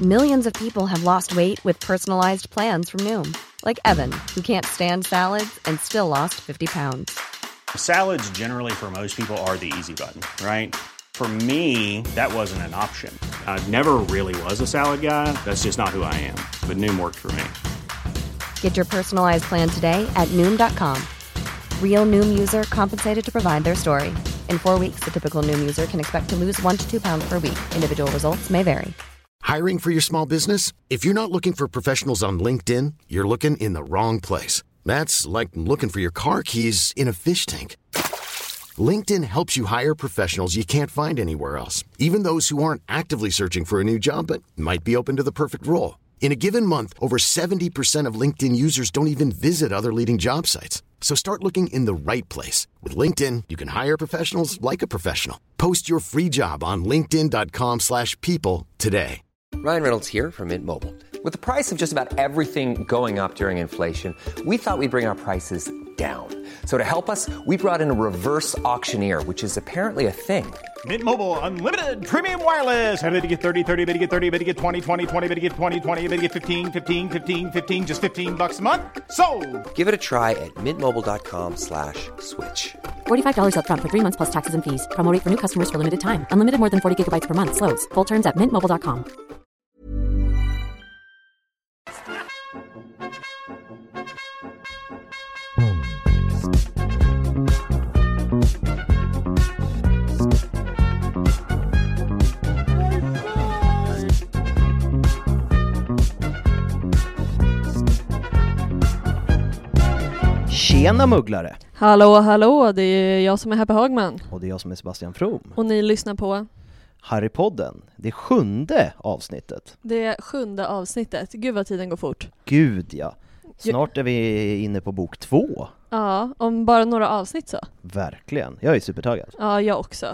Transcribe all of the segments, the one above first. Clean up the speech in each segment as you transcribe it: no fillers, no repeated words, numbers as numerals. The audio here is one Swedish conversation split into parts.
Millions of people have lost weight with personalized plans from Noom. Like Evan, who can't stand salads and still lost 50 pounds. Salads generally for most people are the easy button, right? For me, that wasn't an option. I never really was a salad guy. That's just not who I am. But Noom worked for me. Get your personalized plan today at Noom.com. Real Noom user compensated to provide their story. In 4 weeks, the typical Noom user can expect to lose 1 to 2 pounds per week. Individual results may vary. Hiring for your small business? If you're not looking for professionals on LinkedIn, you're looking in the wrong place. That's like looking for your car keys in a fish tank. LinkedIn helps you hire professionals you can't find anywhere else, even those who aren't actively searching for a new job but might be open to the perfect role. In a given month, over 70% of LinkedIn users don't even visit other leading job sites. So start looking in the right place. With LinkedIn, you can hire professionals like a professional. Post your free job on linkedin.com/people today. Ryan Reynolds here from Mint Mobile. With the price of just about everything going up during inflation, we thought we'd bring our prices down. So to help us, we brought in a reverse auctioneer, which is apparently a thing. Mint Mobile Unlimited Premium Wireless. How to get 30, 30, bit to get 30, bit to get 20, 20, 20, bit to get 20, 20, bit to get 15, 15, 15, 15, just $15 a month? Sold! Give it a try at mintmobile.com/switch. $45 up front for 3 months plus taxes and fees. Promo rate for new customers for limited time. Unlimited more than 40 gigabytes per month. Slows full terms at mintmobile.com. Tjena mugglare! Hallå, det är jag som är Happy Hagman. Och det är jag som är Sebastian From. Och ni lyssnar på Harrypodden, det 7:e avsnittet. det 7:e avsnittet. Gud vad tiden går fort. Gud ja, snart är vi inne på bok 2. Ja, om bara några avsnitt så. Verkligen, jag är supertaggad. Ja, jag också.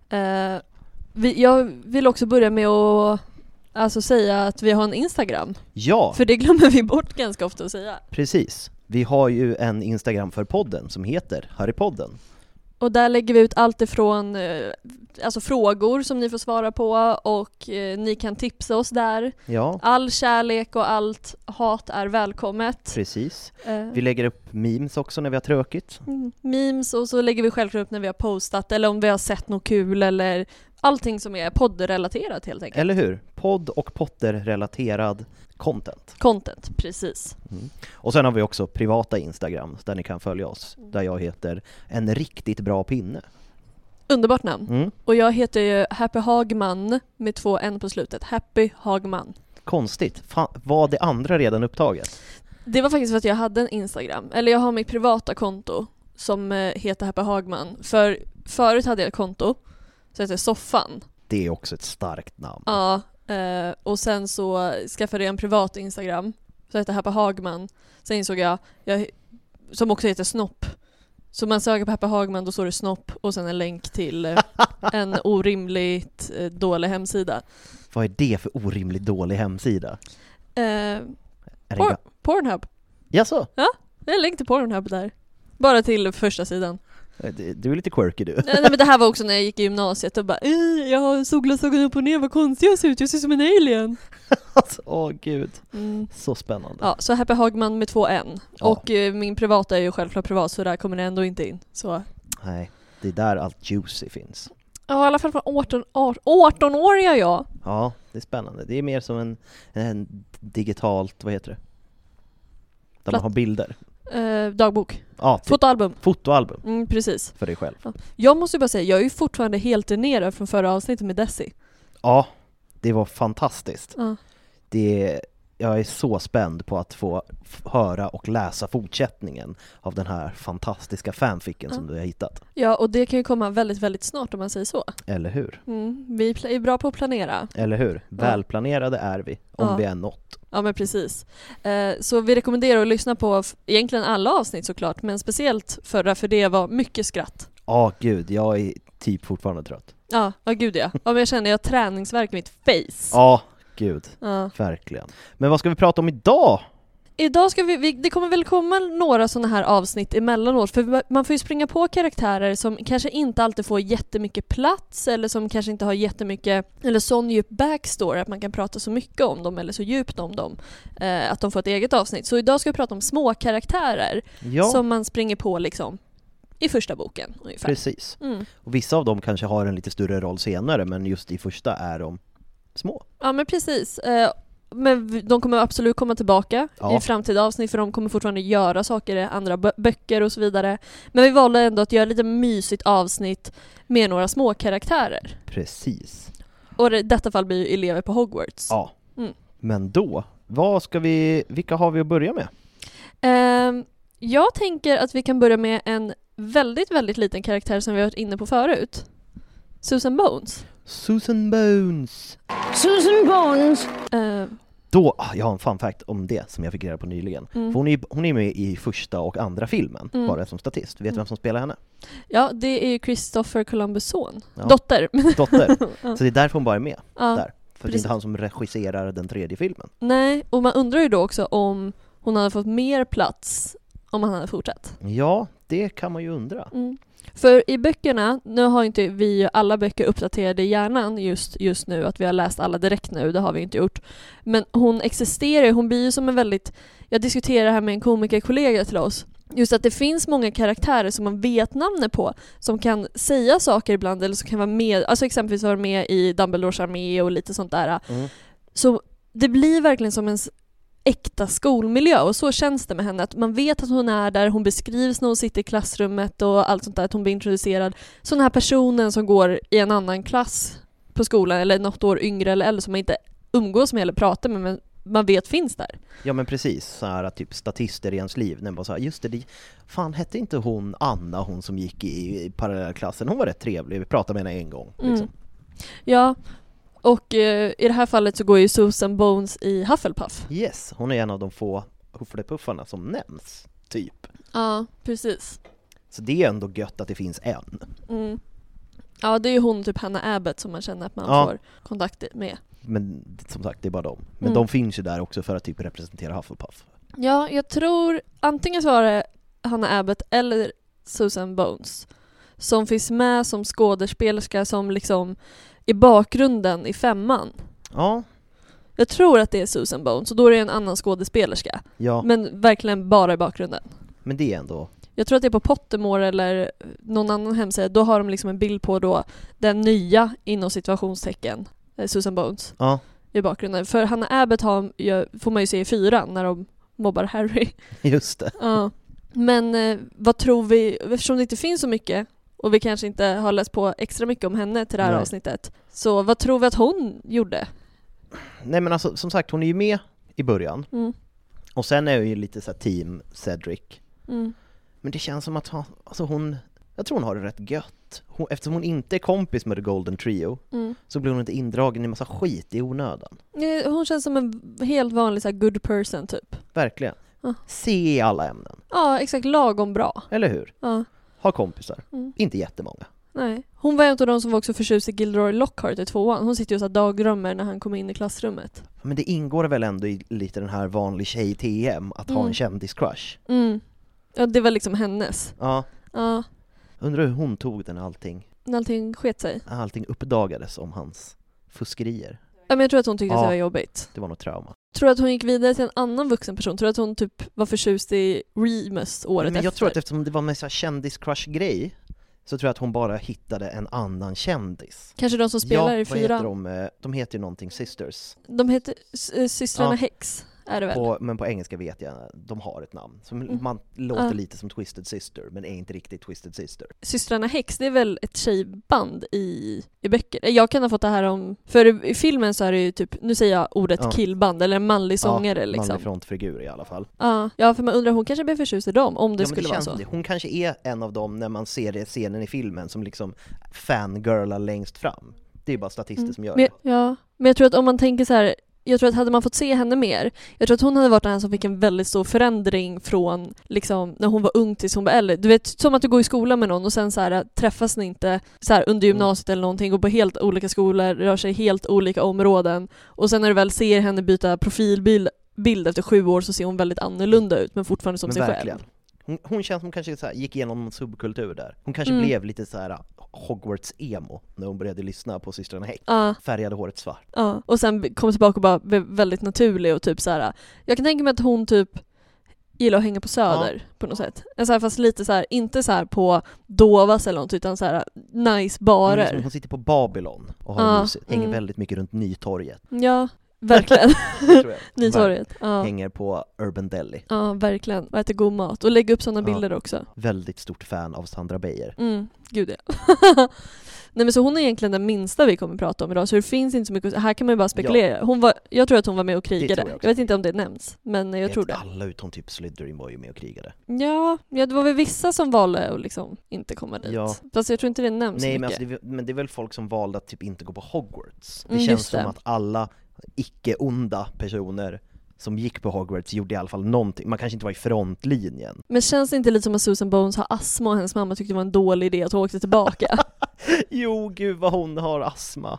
Jag vill också börja med att säga att vi har en Instagram. Ja, För det glömmer vi bort ganska ofta att säga. precis. Vi har ju en Instagram för podden som heter Harrypodden. Och där lägger vi ut allt ifrån frågor som ni får svara på, och ni kan tipsa oss där. Ja, All kärlek och allt hat är välkommet. precis. Vi lägger upp memes också när vi har tråkigt. Memes, och så lägger vi självklart upp när vi har postat eller om vi har sett något kul, eller allting som är poddrelaterat helt enkelt. Eller hur? Podd- och Potter-relaterad content. Precis. Och sen har vi också privata Instagram där ni kan följa oss. Där jag heter En riktigt bra pinne. Underbart namn. Och jag heter ju Happy Hagman med 2 N på slutet. Happy Hagman. Konstigt. Var det andra redan upptaget? Det var faktiskt för att jag hade en Instagram. Eller jag har mitt privata konto som heter Happy Hagman. För förut hade jag ett konto som heter Soffan. Det är också ett starkt namn. Ja, och sen så skaffade jag en privat Instagram som heter Happy Hagman. Sen insåg jag som också heter Snopp. Så man söker på Happy Hagman, då står det Snopp och sen en länk till en orimligt dålig hemsida. Vad är det för orimligt dålig hemsida? Pornhub. Jaså? Ja, det är en länk till Pornhub där. Bara till första sidan. Du är lite quirky du. Nej, men det här var också när jag gick i gymnasiet och bara jag har solglasögon upp och ner, vad konstig jag ser ut, jag ser som en alien. Åh gud, så spännande. Ja, så Happy Hagman med 2 N. Ja. Och min privata är ju självklart privat, så där kommer det ändå inte in. Så. Nej, det är där allt juicy finns. Ja, i alla fall från 18-åriga jag. Ja, det är spännande. Det är mer som en digitalt, vad heter det? Där man har bilder. Dagbok. Ja, fotoalbum. Precis. För dig själv. Ja. Jag måste ju bara säga, jag är ju fortfarande helt dränerad från förra avsnittet med Desi. Ja, det var fantastiskt. Ja. Jag är så spänd på att få höra och läsa fortsättningen av den här fantastiska fanficken som du har hittat. Ja, och det kan ju komma väldigt, väldigt snart om man säger så. Eller hur? Vi är bra på att planera. Eller hur? Välplanerade är vi, om vi är något. Ja, men precis. Så vi rekommenderar att lyssna på egentligen alla avsnitt såklart, men speciellt förra, för det var mycket skratt. Ja, gud, jag är typ fortfarande trött. Ja, gud ja. Ja, men jag känner jag har träningsvärk i mitt face. Ja, gud. Ja. Verkligen. Men vad ska vi prata om idag? Idag ska det kommer väl komma några sådana här avsnitt emellanåt, för man får ju springa på karaktärer som kanske inte alltid får jättemycket plats, eller som kanske inte har jättemycket, eller sån djup backstory att man kan prata så mycket om dem eller så djupt om dem, att de får ett eget avsnitt. Så idag ska vi prata om små karaktärer som man springer på liksom i första boken ungefär. Precis. Och vissa av dem kanske har en lite större roll senare, men just i första är de små. Ja, men precis. Men de kommer absolut komma tillbaka i framtida avsnitt, för de kommer fortfarande göra saker i andra böcker och så vidare. Men vi valde ändå att göra lite mysigt avsnitt med några små karaktärer. Precis. Och i detta fall blir ju elever på Hogwarts. Ja. Men då, vilka har vi att börja med? Jag tänker att vi kan börja med en väldigt, väldigt liten karaktär som vi har varit inne på förut. Susan Bones. Susan Bones. Susan Bones. Då, jag har en fun fact om det som jag fick reda på nyligen. För hon är med i första och andra filmen, bara som statist. Vet du vem som spelar henne? Ja, det är ju Christopher Columbus son. Ja. Dotter. Så det är därför hon bara är med där. För det är inte han som regisserar den tredje filmen. Nej, och man undrar ju då också om hon hade fått mer plats om han hade fortsatt. Ja, det kan man ju undra. För i böckerna, nu har inte vi alla böcker uppdaterade i hjärnan just nu, att vi har läst alla direkt nu, det har vi inte gjort. Men hon existerar, hon blir ju som en väldigt, jag diskuterar här med en komikerkollega till oss, just att det finns många karaktärer som man vet namnet på, som kan säga saker ibland, eller som kan vara med, alltså exempelvis vara med i Dumbledores armé och lite sånt där. Så det blir verkligen som en äkta skolmiljö, och så känns det med henne, att man vet att hon är där, hon beskrivs när hon sitter i klassrummet och allt sånt där, att hon blir introducerad som den här personen som går i en annan klass på skolan, eller något år yngre eller som man inte umgås med eller pratar med, men man vet finns där. Ja, men precis, så här typ statister i ens liv, när man bara så här, just det, fan hette inte hon Anna, hon som gick i parallellklassen, hon var rätt trevlig, vi pratade med henne en gång liksom. Ja. Och i det här fallet så går ju Susan Bones i Hufflepuff. Yes, hon är en av de få Hufflepuffarna som nämns, typ. Ja, precis. Så det är ändå gött att det finns en. Ja, det är ju hon, typ Hannah Abbott, som man känner att man får kontakt med. Men som sagt, det är bara dem. Men de finns ju där också för att typ representera Hufflepuff. Ja, jag tror antingen så var det Hannah Abbott eller Susan Bones som finns med som skådespelerska, som liksom i bakgrunden i 5:an. Ja. Jag tror att det är Susan Bones, och då är det en annan skådespelerska. Ja. Men verkligen bara i bakgrunden. Men det är ändå... Jag tror att det är på Pottermore eller någon annan hemsida. Då har de liksom en bild på då den nya, inom situationstecken, Susan Bones i bakgrunden. För Hannah Abbott får man ju se i 4 när de mobbar Harry. Just det. Ja. Men vad tror vi, eftersom det inte finns så mycket och vi kanske inte har läst på extra mycket om henne till det här avsnittet, så vad tror vi att hon gjorde? Nej, men alltså, som sagt, hon är ju med i början. Och sen är hon ju lite så här team Cedric. Men det känns som att jag tror hon har det rätt gött. Eftersom hon inte är kompis med The Golden Trio så blir hon inte indragen i massa skit i onödan. Hon känns som en helt vanlig så här good person typ. Verkligen. Se i alla ämnen. Ja, exakt. Lagom bra. Eller hur? Ja. Ha kompisar. Inte jättemånga. Nej. Hon var en av de som var också förtjust i Gilderoy Lockhart i 2:an. Hon sitter ju så dagdrömmer när han kommer in i klassrummet. Men det ingår väl ändå i lite den här vanlig tjej-TM att ha en kändis-crush. Ja, det var liksom hennes. Ja. Undrar hur hon tog den allting. När allting sket sig. Allting uppdagades om hans fuskerier. Ja, men jag tror att hon tyckte att det var jobbigt. Det var nog trauma. Tror du att hon gick vidare till en annan vuxen person? Tror du att hon typ var förtjust i Remus året efter? Men jag tror att eftersom det var en kändis-crush-grej så tror jag att hon bara hittade en annan kändis. Kanske de som spelar i 4. Vad heter de? De heter ju någonting Sisters. De heter systrarna Hex. Är det väl? Men på engelska vet jag, de har ett namn. Så man låter lite som Twisted Sister, men är inte riktigt Twisted Sister. Systrarna Hex, det är väl ett tjejband i böcker. Jag kan ha fått det här om... För i filmen så är det ju typ, nu säger jag ordet killband, eller en manlig sångare liksom. Manlig frontfigur i alla fall. Ja, för man undrar, hon kanske blir förtjust i dem, om det skulle vara så. Hon kanske är en av dem när man ser det scenen i filmen som liksom fangirlar längst fram. Det är bara statister som gör det. Ja, men jag tror att om man tänker så här... Jag tror att hade man fått se henne mer, jag tror att hon hade varit den som fick en väldigt stor förändring från liksom när hon var ung tills hon var äldre. Du vet, som att du går i skolan med någon och sen så här, träffas ni inte så här, under gymnasiet eller någonting, och på helt olika skolor, rör sig helt olika områden, och sen när du väl ser henne byta profilbild bild efter 7 år så ser hon väldigt annorlunda ut, men fortfarande som sig verkligen. själv. Hon känns som kanske så här, gick igenom en subkultur där. Hon kanske blev lite så här Hogwarts-emo när hon började lyssna på systrarna Häck. Färgade håret svart. Och sen kom tillbaka och bara blev väldigt naturlig och typ så här. Jag kan tänka mig att hon typ gillar att hänga på Söder på något sätt. Så här, fast lite så här, inte så här på Dovas eller något, utan så här nice barer. Hon sitter på Babylon och har musik. Hänger väldigt mycket runt Nytorget. Ja, verkligen. Nytorget. Hänger på Urban Deli. Ja, verkligen. Och äter god mat. Och lägger upp sådana bilder också. Väldigt stort fan av Sandra Beijer. Gud ja. Nej, men så hon är egentligen den minsta vi kommer att prata om idag, så det finns inte så mycket. Här kan man ju bara spekulera. Jag tror att hon var med och krigade. Jag vet inte om det nämns, men jag tror det. Alla utom typ Slytherin var ju med och krigade. Ja, det var väl vissa som valde att liksom inte komma dit. Ja. Fast jag tror inte det nämns. Nej, men, alltså, men det är väl folk som valde att typ inte gå på Hogwarts. Det känns som att alla icke-onda personer som gick på Hogwarts gjorde i alla fall någonting. Man kanske inte var i frontlinjen. Men känns det inte lite som att Susan Bones har astma och hennes mamma tyckte det var en dålig idé att hon åkte tillbaka? Jo, gud vad hon har astma.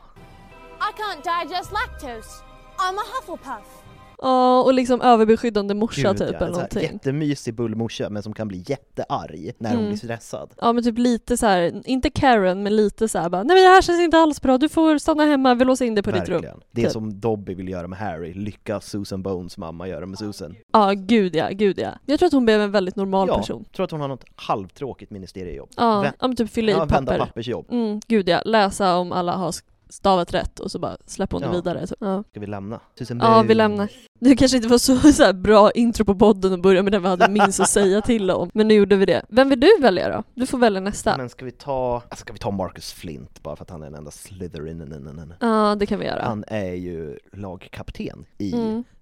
I can't digest lactose. I'm a Hufflepuff. Ja, och liksom överbeskyddande morsa typ eller någonting. Jättemysig bullmorsa, men som kan bli jättearg när hon blir stressad. Ja, men typ lite så här, inte Karen, men lite så här bara, nej men det här känns inte alls bra, du får stanna hemma, vi låser in dig på ditt rum. Det är typ som Dobby vill göra med Harry, lyckas Susan Bones mamma göra med Susan. Ja, gud ja. Jag tror att hon blev en väldigt normal person. Jag tror att hon har något halvtråkigt ministeriejobb. Ja, men typ fylla i papper. Vända pappersjobb. Gud ja, läsa om alla har stavat rätt och så bara släpper hon det vidare. Så, Ska vi lämna? Vi lämnar. Det kanske inte var så här bra intro på podden och börja med den vi hade minst att säga till om. Men nu gjorde vi det. Vem vill du välja då? Du får välja nästa. Men ska vi ta Marcus Flint bara för att han är den enda Slytherin? Ja, det kan vi göra. Han är ju lagkapten i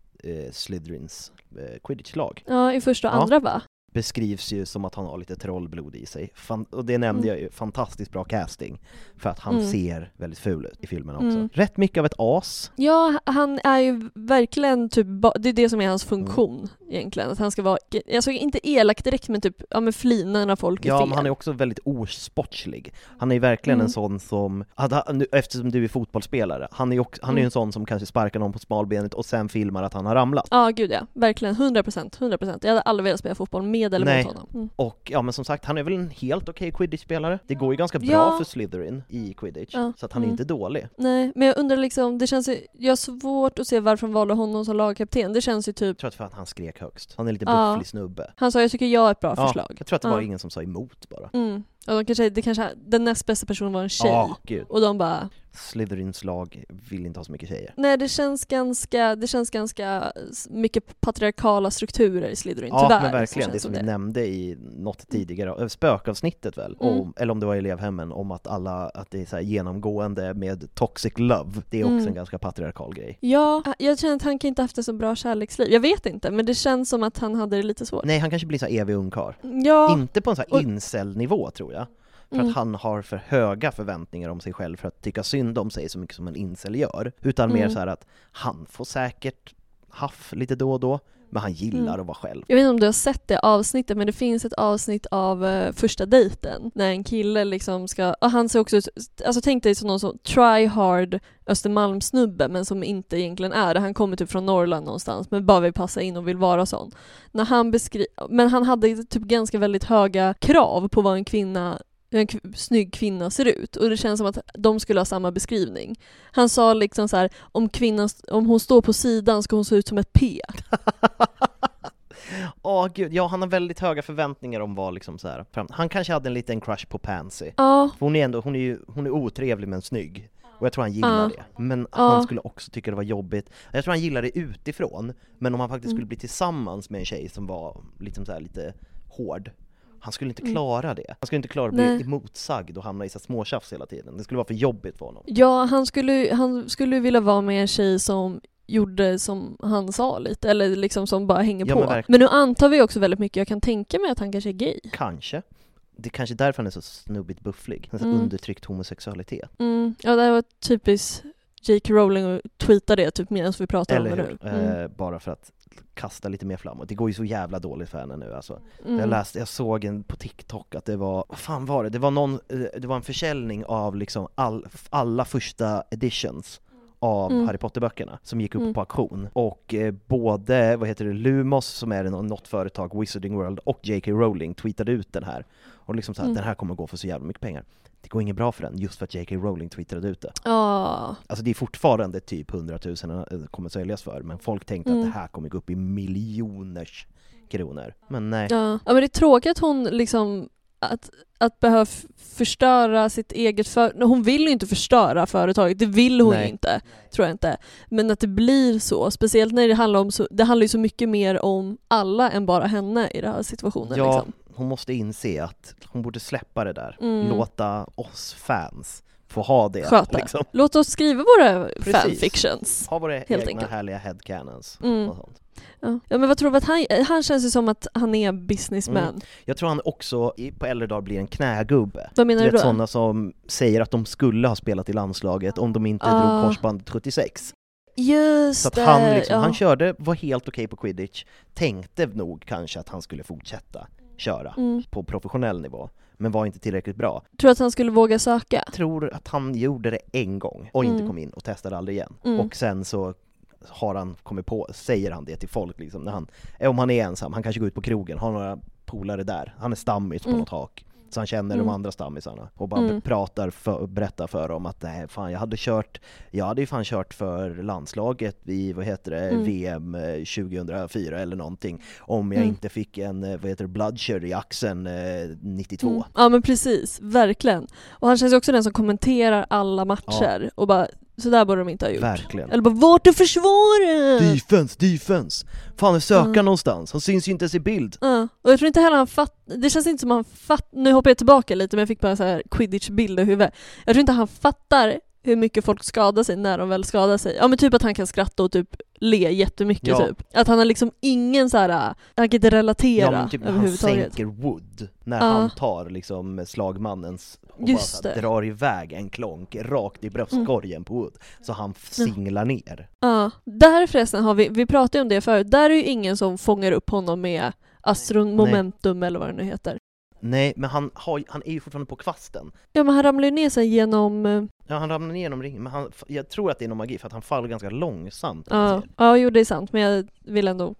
Slytherins Quidditch-lag. Ja, i första och andra va? Beskrivs ju som att han har lite trollblod i sig. Och det nämnde jag ju, fantastiskt bra casting. För att han ser väldigt ful ut i filmen också. Rätt mycket av ett as. Ja, han är ju verkligen typ, det är det som är hans funktion egentligen. Att han ska vara, alltså inte elak direkt, men typ, men flina när folk är fel. Ja, men han är också väldigt osportslig. Han är ju verkligen en sån som, eftersom du är fotbollsspelare, han är ju en sån som kanske sparkar någon på smalbenet och sen filmar att han har ramlat. Ja, gud ja. Verkligen, 100%. Jag hade aldrig velat spela fotboll med eller mot honom. Och ja, men som sagt, han är väl en helt okej Quidditch-spelare. Det går ju ganska bra för Slytherin i Quidditch, så att han är inte dålig. Nej, men jag undrar liksom, det känns ju, jag har svårt att se varför de valde honom som lagkapten. Det känns ju typ... Jag tror att för att han skrek högst. Han är lite bufflig snubbe. Han sa, jag tycker jag är ett bra förslag. Jag tror att det var ingen som sa emot bara. Och det kanske den näst bästa personen var en tjej. Och de bara... Slytherins lag vill inte ha så mycket tjejer. Nej, det känns ganska mycket patriarkala strukturer i Slytherin, tyvärr. Ja, men verkligen, det som vi nämnde i något tidigare spökavsnittet väl, eller om det var elevhemmen, om att det är så här genomgående med toxic love. Det är också en ganska patriarkal grej. Ja, jag känner att han kan inte haft ett så bra kärleksliv. Jag vet inte, men det känns som att han hade det lite svårt. Nej, han kanske blir så här evig ungkarl. Ja. Inte på en så här incel-nivå, tror jag. För att han har för höga förväntningar om sig själv för att tycka synd om sig så mycket som en incel gör. Utan mer så här att han får säkert haff lite då och då, men han gillar att vara själv. Jag vet inte om du har sett det avsnittet, men det finns ett avsnitt av första dejten när en kille liksom ska, och han ser också ut, alltså tänk dig som någon som try hard Östermalmsnubbe, men som inte egentligen är det. Han kommer typ från Norrland någonstans, men bara vill passa in och vill vara sån. När han men han hade typ ganska väldigt höga krav på vad en snygg kvinna ser ut, och det känns som att de skulle ha samma beskrivning. Han sa liksom så här, om hon står på sidan ska hon se ut som ett P. Gud, ja, han har väldigt höga förväntningar om vad liksom så här. Han kanske hade en liten crush på Pansy. Hon är otrevlig men snygg. Och jag tror han gillar det. Men han skulle också tycka det var jobbigt. Jag tror han gillar det utifrån, men om han faktiskt skulle bli tillsammans med en tjej som var liksom så här lite hård, han skulle inte klara det. Han skulle inte klara att bli emotsagd och hamna i så småtjafs hela tiden. Det skulle vara för jobbigt för honom. Ja, han skulle vilja vara med en tjej som gjorde som han sa lite, eller liksom som bara hänger på. Men nu antar vi också väldigt mycket. Jag kan tänka mig att han kanske är gay. Kanske. Det är kanske därför han är så snubbigt bufflig. En undertryckt homosexualitet. Ja, det var typiskt J.K. Rowling och tweeta det typ medan vi pratar om det nu. Bara för att kasta lite mer framåt. Det går ju så jävla dåligt för henne nu alltså. Jag såg på TikTok att det var, vad fan var det? Det var en försäljning av liksom alla första editions av Harry Potter-böckerna som gick upp på auktion. Och både, Lumos som är något företag, Wizarding World, och J.K. Rowling tweetade ut den här. Och liksom så här, den här kommer gå för så jävla mycket pengar. Det går inget bra för den, just för att J.K. Rowling twittrade ut det. Alltså det är fortfarande typ 100 000 kommer säljas för, men folk tänkte att det här kommer gå upp i miljoners kronor. Men nej. Ja, men det är tråkigt att hon liksom att behöva förstöra sitt eget hon vill ju inte förstöra företaget, det vill hon ju inte, tror jag inte. Men att det blir så, speciellt när det handlar om det handlar ju så mycket mer om alla än bara henne i den här situationen. Ja, liksom. Hon måste inse att hon borde släppa det där. Låta oss fans få ha det. Sköta. Liksom. Låt oss skriva våra fanfictions. Ha våra helt egna enkelt. Härliga headcanons och sånt. Ja, men vad tror du att han känns ju som att han är businessman. Jag tror han också på äldre dag blir en knägubbe. Vad menar du då? Sådana som säger att de skulle ha spelat i landslaget om de inte drog korsbandet 76. Just så att han körde, var helt okej på Quidditch. Tänkte nog kanske att han skulle fortsätta köra på professionell nivå, men var inte tillräckligt bra. Tror du att han skulle våga söka? Jag tror att han gjorde det en gång och inte kom in och testade aldrig igen. Och sen så har han kommit på, säger han det till folk liksom, när om han är ensam, han kanske går ut på krogen, har några polare där, han är stammis på något hak, så han känner de andra stammisarna och bara berättar för dem att nej, fan, jag hade ju fan kört för landslaget i VM 2004 eller någonting, om jag inte fick en bloodshed i axeln 92. Ja, men precis, verkligen. Och han känns ju också den som kommenterar alla matcher och bara, så där borde de inte ha gjort. Verkligen. Eller bara, vart är försvaret? Defense. Fan, är söka någonstans. Han syns ju inte ens i bild. Och jag tror inte heller han det känns inte som han nu hoppar jag tillbaka lite, men jag fick bara så här Quidditch-bild i huvudet. Jag tror inte han fattar hur mycket folk skadar sig när de väl skadar sig. Ja, men typ att han kan skratta och typ le jättemycket typ. Att han har liksom ingen så här, han kan inte relatera men typ när han sänker Wood, när han tar liksom slagmannens och just bara drar iväg en klonk rakt i bröstkorgen på Wood, så han singlar ner. Där förresten har vi pratade ju om det förut. Där är ju ingen som fångar upp honom med astromomentum eller vad det nu heter. Nej, men han är ju fortfarande på kvasten. Ja, men han ramlar ju ner sig genom... Ja, han ramlar ner genom ringen, men jag tror att det är någon magi för att han faller ganska långsamt. Ja, jo, det är sant, men jag vill ändå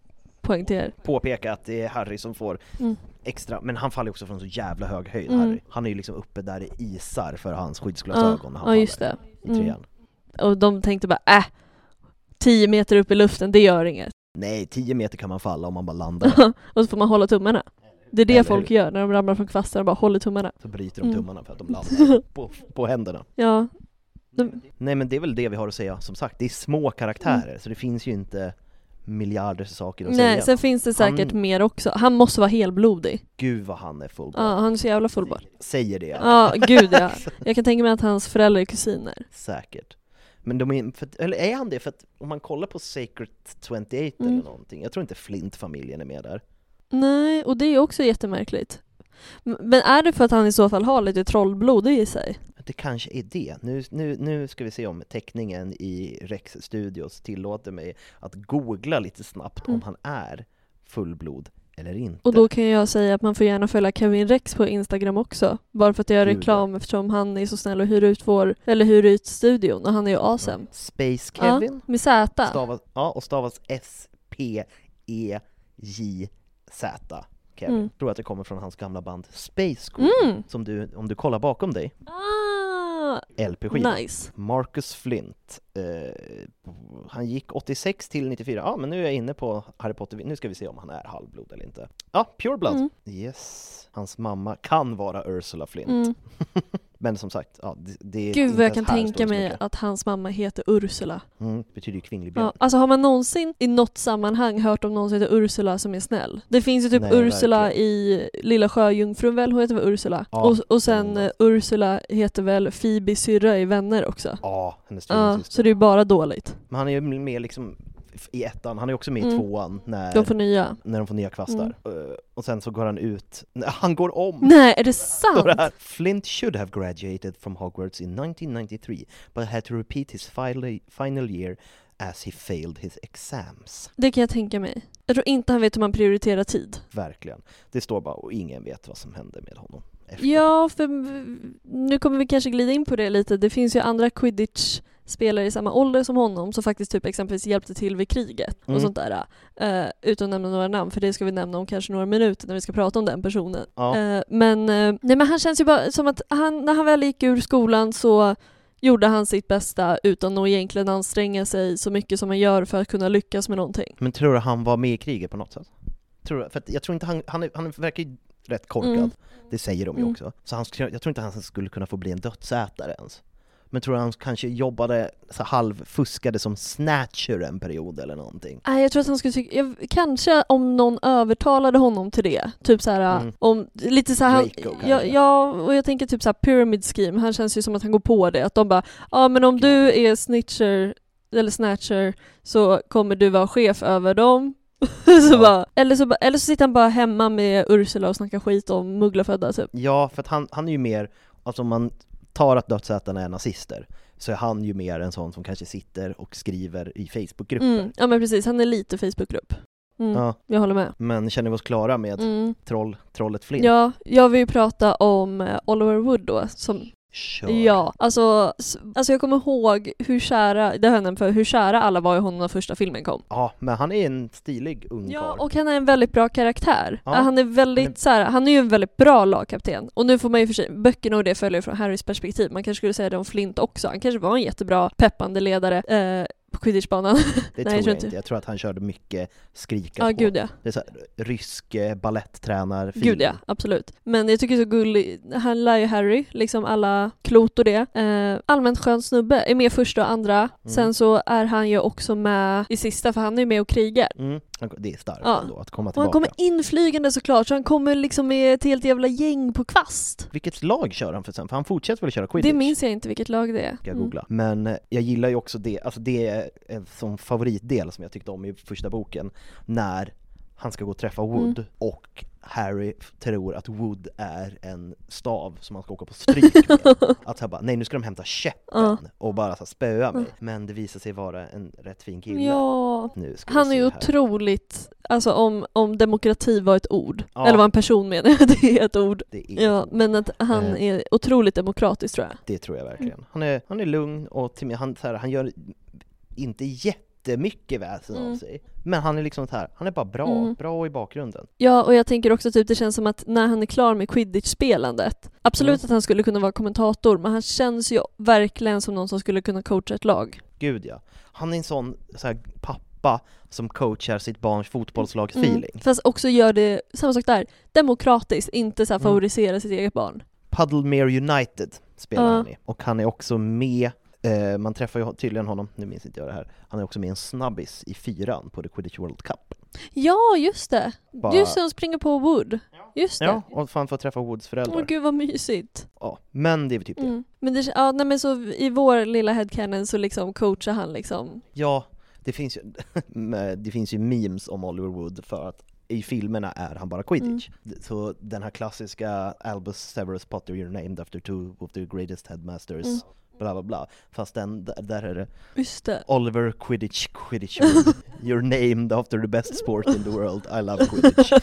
påpeka att det är Harry som får extra, men han faller också från så jävla hög höjd, Harry. Han är ju liksom uppe där i isar för hans skyddsglasögon när han faller just det. I trean. Och de tänkte bara, 10 meter upp i luften, det gör inget. Nej, 10 meter kan man falla om man bara landar. Och så får man hålla tummarna. Det är det folk gör när de ramlar från kvastar och bara håller tummarna. Så bryter de tummarna för att de landar på händerna. Ja. Nej, men det är väl det vi har att säga. Som sagt, det är små karaktärer, så det finns ju inte miljarder saker att säga. Nej, sen finns det säkert mer också. Han måste vara helblodig. Gud vad han är fullblod. Ja, han är så jävla fullblod. Säger det. Ja, gud ja. Jag kan tänka mig att hans föräldrar är kusiner. Säkert. Men eller är han det? För att om man kollar på Sacred 28 eller någonting, jag tror inte Flint-familjen är med där. Nej, och det är också jättemärkligt. Men är det för att han i så fall har lite trollblod i sig? Det kanske är det. Nu ska vi se om teckningen i Rex Studios tillåter mig att googla lite snabbt om han är fullblod eller inte. Och då kan jag säga att man får gärna följa Kevin Rex på Instagram också. Bara för att göra reklam, eftersom han är så snäll och hyr ut studion. Och han är ju awesome. Space Kevin. Ja, med Z. Stavas S-P-E-J-Z. Kevin. Jag tror att det kommer från hans gamla band Space Queen, som om du kollar bakom dig. LP-skivan. Nice. Marcus Flint. Han gick 86 till 94. Ja, men nu är jag inne på Harry Potter. Nu ska vi se om han är halvblod eller inte. Ja, Pure Blood. Yes. Hans mamma kan vara Ursula Flint. Men som sagt, det är gud vad jag kan tänka mig att hans mamma heter Ursula. Betyder ju kvinnlig björn. Alltså har man någonsin i något sammanhang hört om någon som heter Ursula som är snäll? Det finns ju typ Ursula verkligen. I Lilla Sjöjungfrun väl, hon heter väl Ursula. Och sen Ursula heter väl Phoebe syrra i Vänner också. Ja, hennes tvillingsyster. Så det är bara dåligt. Men han är ju med liksom i ettan, han är också med i tvåan när de får nya kvastar. Och sen så går han ut, han går om. Nej, är det sant? Flint should have graduated from Hogwarts in 1993 but had to repeat his final year as he failed his exams. Det kan jag tänka mig. Jag tror inte han vet hur man prioriterar tid. Verkligen. Det står bara och ingen vet vad som hände med honom efter. Ja, för nu kommer vi kanske glida in på det lite. Det finns ju andra Quidditch spelare i samma ålder som honom som faktiskt typ exempelvis hjälpte till vid kriget och sånt där. Utan att nämna några namn, för det ska vi nämna om kanske några minuter när vi ska prata om den personen. Men han känns ju bara som att när han väl gick ur skolan så gjorde han sitt bästa utan att egentligen anstränga sig så mycket som han gör för att kunna lyckas med någonting. Men tror du han var med i kriget på något sätt? För att jag tror inte han verkar ju rätt korkad. Det säger de ju också. Så jag tror inte han skulle kunna få bli en dödsätare ens. Men tror du han kanske jobbade så halvfuskade som snatcher en period eller någonting? Nej, jag tror att han skulle kanske om någon övertalade honom till det. Typ så här om lite så här ja, och jag tänker typ så här pyramid scheme. Han känns ju som att han går på det, att de bara men om du är snitcher eller snatcher så kommer du vara chef över dem. Eller så sitter han bara hemma med Ursula och snackar skit om mugglarfödda typ. Ja, för att han är ju mer, alltså om man tar att dödsätarna är nazister så är han ju mer en sån som kanske sitter och skriver i Facebookgrupper. Ja men precis, han är lite Facebookgrupp. Ja. Jag håller med. Men känner vi oss klara med trollet Flint? Ja, jag vill ju prata om Oliver Wood då som Ja, alltså jag kommer ihåg hur kära alla var i honom när första filmen kom. Ja, men han är en stilig ung karl. Ja, och han är en väldigt bra karaktär. Ja. Han är ju en väldigt bra lagkapten. Och nu får man ju för sig, böckerna och det följer från Harrys perspektiv. Man kanske skulle säga det om Flint också. Han kanske var en jättebra peppande ledare på quidditchbanan. Det tror jag inte. Jag tror att han körde mycket skrika på. Gud ja. Det är så här, rysk balletttränare. Gud ja, absolut. Men jag tycker det är så gullig. Han lär ju Harry, liksom alla klot och det. Allmänt skön snubbe. Är med första och andra. Sen så är han ju också med i sista, för han är ju med och krigar. Det är starkt ändå att komma tillbaka. Och han kommer inflygande såklart, så han kommer liksom med ett helt jävla gäng på kvast. Vilket lag kör han för sen? För han fortsätter väl köra quidditch? Det minns jag inte vilket lag det är. Ska jag googla. Men jag gillar ju också det. Alltså det är en sån favoritdel som jag tyckte om i första boken. När han ska gå och träffa Wood och Harry tror att Wood är en stav som han ska åka på stryk med. Att han bara, nej nu ska de hämta käppen och bara så spöa mig. Men det visar sig vara en rätt fin kille. Ja, han är ju otroligt, alltså om demokrati var ett ord, eller vad en person menar, det är ett ord. Men att han är otroligt demokratisk tror jag. Det tror jag verkligen. Han är lugn och han gör inte jättemycket väsen av sig. Men han är liksom så här, han är bara bra i bakgrunden. Ja, och jag tänker också typ det känns som att när han är klar med Quidditch-spelandet, absolut att han skulle kunna vara kommentator, men han känns ju verkligen som någon som skulle kunna coacha ett lag. Gud ja. Han är en sån så här pappa som coachar sitt barns fotbollslags feeling. Fast också gör det, samma sak där, demokratiskt, inte så här favorisera sitt eget barn. Puddlemere United spelar han i. Och han är också med, man träffar ju tydligen honom, nu minns inte jag det här, han är också med en snabbis i 4 på The Quidditch World Cup. Ja, just det. Just det, han springer på Wood. Just det. Ja, och fan får träffa Woods föräldrar. Åh gud vad mysigt. Ja, men det är typ det. Men det, men så i vår lilla headcanon så liksom coachar han liksom. Ja, det finns ju memes om Oliver Wood för att i filmerna är han bara Quidditch. Så den här klassiska Albus Severus Potter, you're named after two of the greatest headmasters, bla bla bla. Fast där är det, just det. Oliver Quidditch you're named after the best sport in the world, I love Quidditch.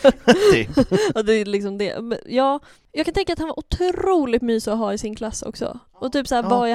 Ja, det är liksom det. Ja, jag kan tänka att han var otroligt mysig att ha i sin klass också. Och typ såhär, vad är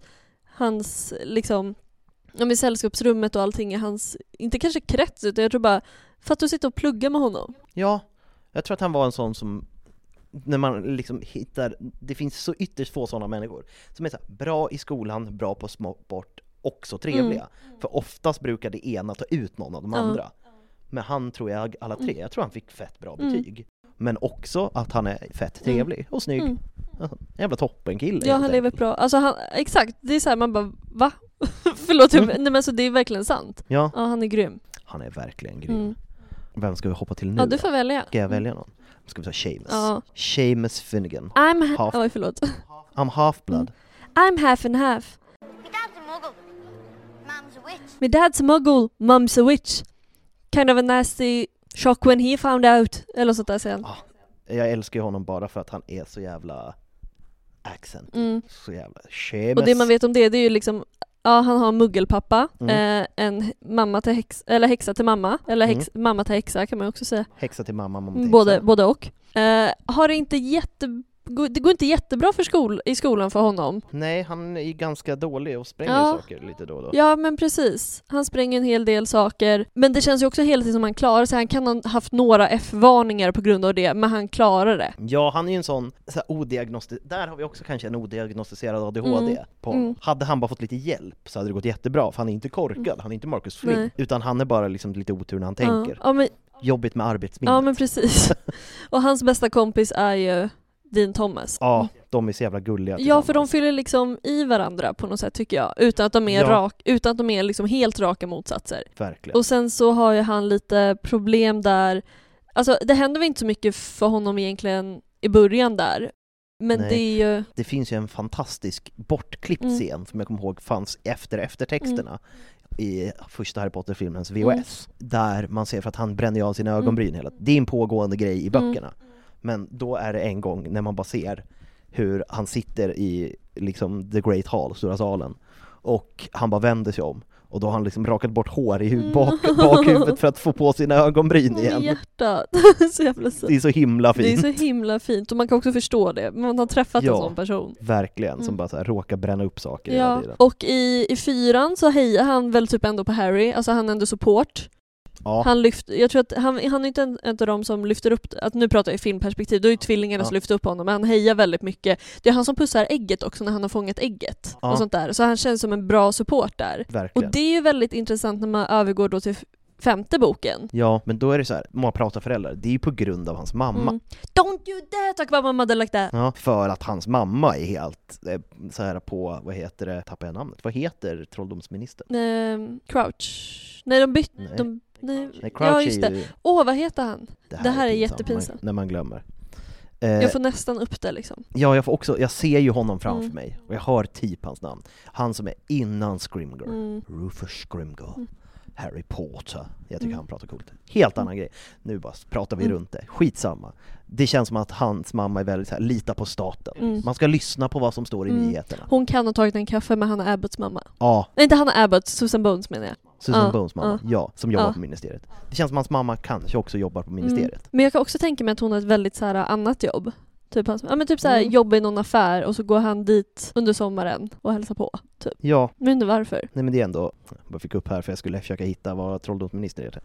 hans liksom, i sällskapsrummet och allting är hans, inte kanske krets, utan jag tror bara för att du sitter och pluggar med honom. Ja, jag tror att han var en sån som, när man liksom hittar, det finns så ytterst få sådana människor som är så här, bra i skolan, bra på sport, också trevliga. För oftast brukar det ena ta ut någon av de andra. Men han tror jag alla tre, jag tror han fick fett bra betyg. Men också att han är fett trevlig och snygg. Jävla toppenkille. Ja, han lever bra. Alltså han, exakt, det är så här, man bara, va? Förlåt, nej men så det är verkligen sant. Ja, han är grym. Han är verkligen grym. Vem ska vi hoppa till nu? Ja, du får välja. Ska jag välja någon? Ska vi ta Seamus. Seamus Finnegan. Förlåt. I'm half-blood. I'm half and half. My dad's a muggle. Mum's a witch. My dad's a muggle. Mum's a witch. Kind of a nasty shock when he found out. Eller sånt där sen. Jag älskar honom bara för att han är så jävla accent. Så jävla Seamus. Och det man vet om det är ju liksom, ja, han har en muggelpappa, en mamma till häxa till mamma, eller mamma till häxa kan man också säga. Häxa till mamma till både och. Har inte det går inte jättebra i skolan för honom. Nej, han är ganska dålig och spränger saker lite då och då. Ja, men precis. Han spränger en hel del saker. Men det känns ju också hela tiden som han klarar sig. Han kan ha haft några F-varningar på grund av det, men han klarar det. Ja, han är ju en sån där har vi också kanske en odiagnostiserad ADHD på. Hade han bara fått lite hjälp så hade det gått jättebra, för han är inte korkad, han är inte Marcus Flynn, utan han är bara liksom lite otur när han tänker. Ja, men... Jobbigt med arbetsminnet. Ja, men precis. Och hans bästa kompis är ju Dean Thomas. Ja, de är så jävla gulliga. Ja, för de fyller liksom i varandra på något sätt, tycker jag. Utan att de är utan att de är liksom helt raka motsatser. Verkligen. Och sen så har ju han lite problem där. Alltså, det händer väl inte så mycket för honom egentligen i början där. Men det är ju... Det finns ju en fantastisk bortklippt scen som jag kommer ihåg fanns efter eftertexterna i första Harry Potter-filmens VHS. Där man ser för att han bränner av sina ögonbryn hela tiden. Det är en pågående grej i böckerna. Men då är det en gång när man bara ser hur han sitter i liksom The Great Hall, stora salen, och han bara vänder sig om. Och då har han liksom rakat bort hår i bakhuvudet för att få på sina ögonbryn igen. Hjärtat. Så jävla det är så himla fint. Det är så himla fint. Och man kan också förstå det. Man har träffat en sån person. Verkligen. Som bara så här, råkar bränna upp saker. Ja. Och i 4:an så hejar han väl typ ändå på Harry. Alltså han är ändå support. Ja. Jag tror att han är inte en av dem som lyfter upp, att nu pratar jag i filmperspektiv, då är ju tvillingarna som lyfter upp honom, men han hejar väldigt mycket. Det är han som pussar ägget också när han har fångat ägget och sånt där. Så han känns som en bra support där. Verkligen. Och det är ju väldigt intressant när man övergår då till 5:e boken. Ja, men då är det så här, många pratar föräldrar, det är ju på grund av hans mamma. Don't you dare talk about my mother like that. Ja, för att hans mamma är helt så här på, vad heter det, tappar jag namnet. Vad heter trolldomsministern? Crouch. Nej, de bytte. Nej, ja, just det. Vad heter han? Det här är jättepinsamt. När man glömmer. Jag får nästan upp det liksom. Ja, jag ser ju honom framför mig. Och jag hör typ hans namn. Han som är innan Scrimger. Rufus Scrimger. Harry Potter. Jag tycker han pratar coolt. Helt annan grej. Nu bara pratar vi runt det. Skitsamma. Det känns som att hans mamma är väldigt så här, lita på staten. Man ska lyssna på vad som står i nyheterna. Hon kan ha tagit en kaffe med Hannah Abbotts mamma. Ja. Nej, inte Hannah Abbott, Susan Bones menar jag. Susan Bones mamma, som jobbar på ministeriet. Det känns som att hans mamma kanske också jobbar på ministeriet. Men jag kan också tänka mig att hon har ett väldigt så här, annat jobb. Typ så här, jobba i någon affär och så går han dit under sommaren och hälsar på. Typ. Ja. Men inte varför. Nej, men det är ändå, jag fick upp här för jag skulle försöka hitta vad trolldomsminister heter.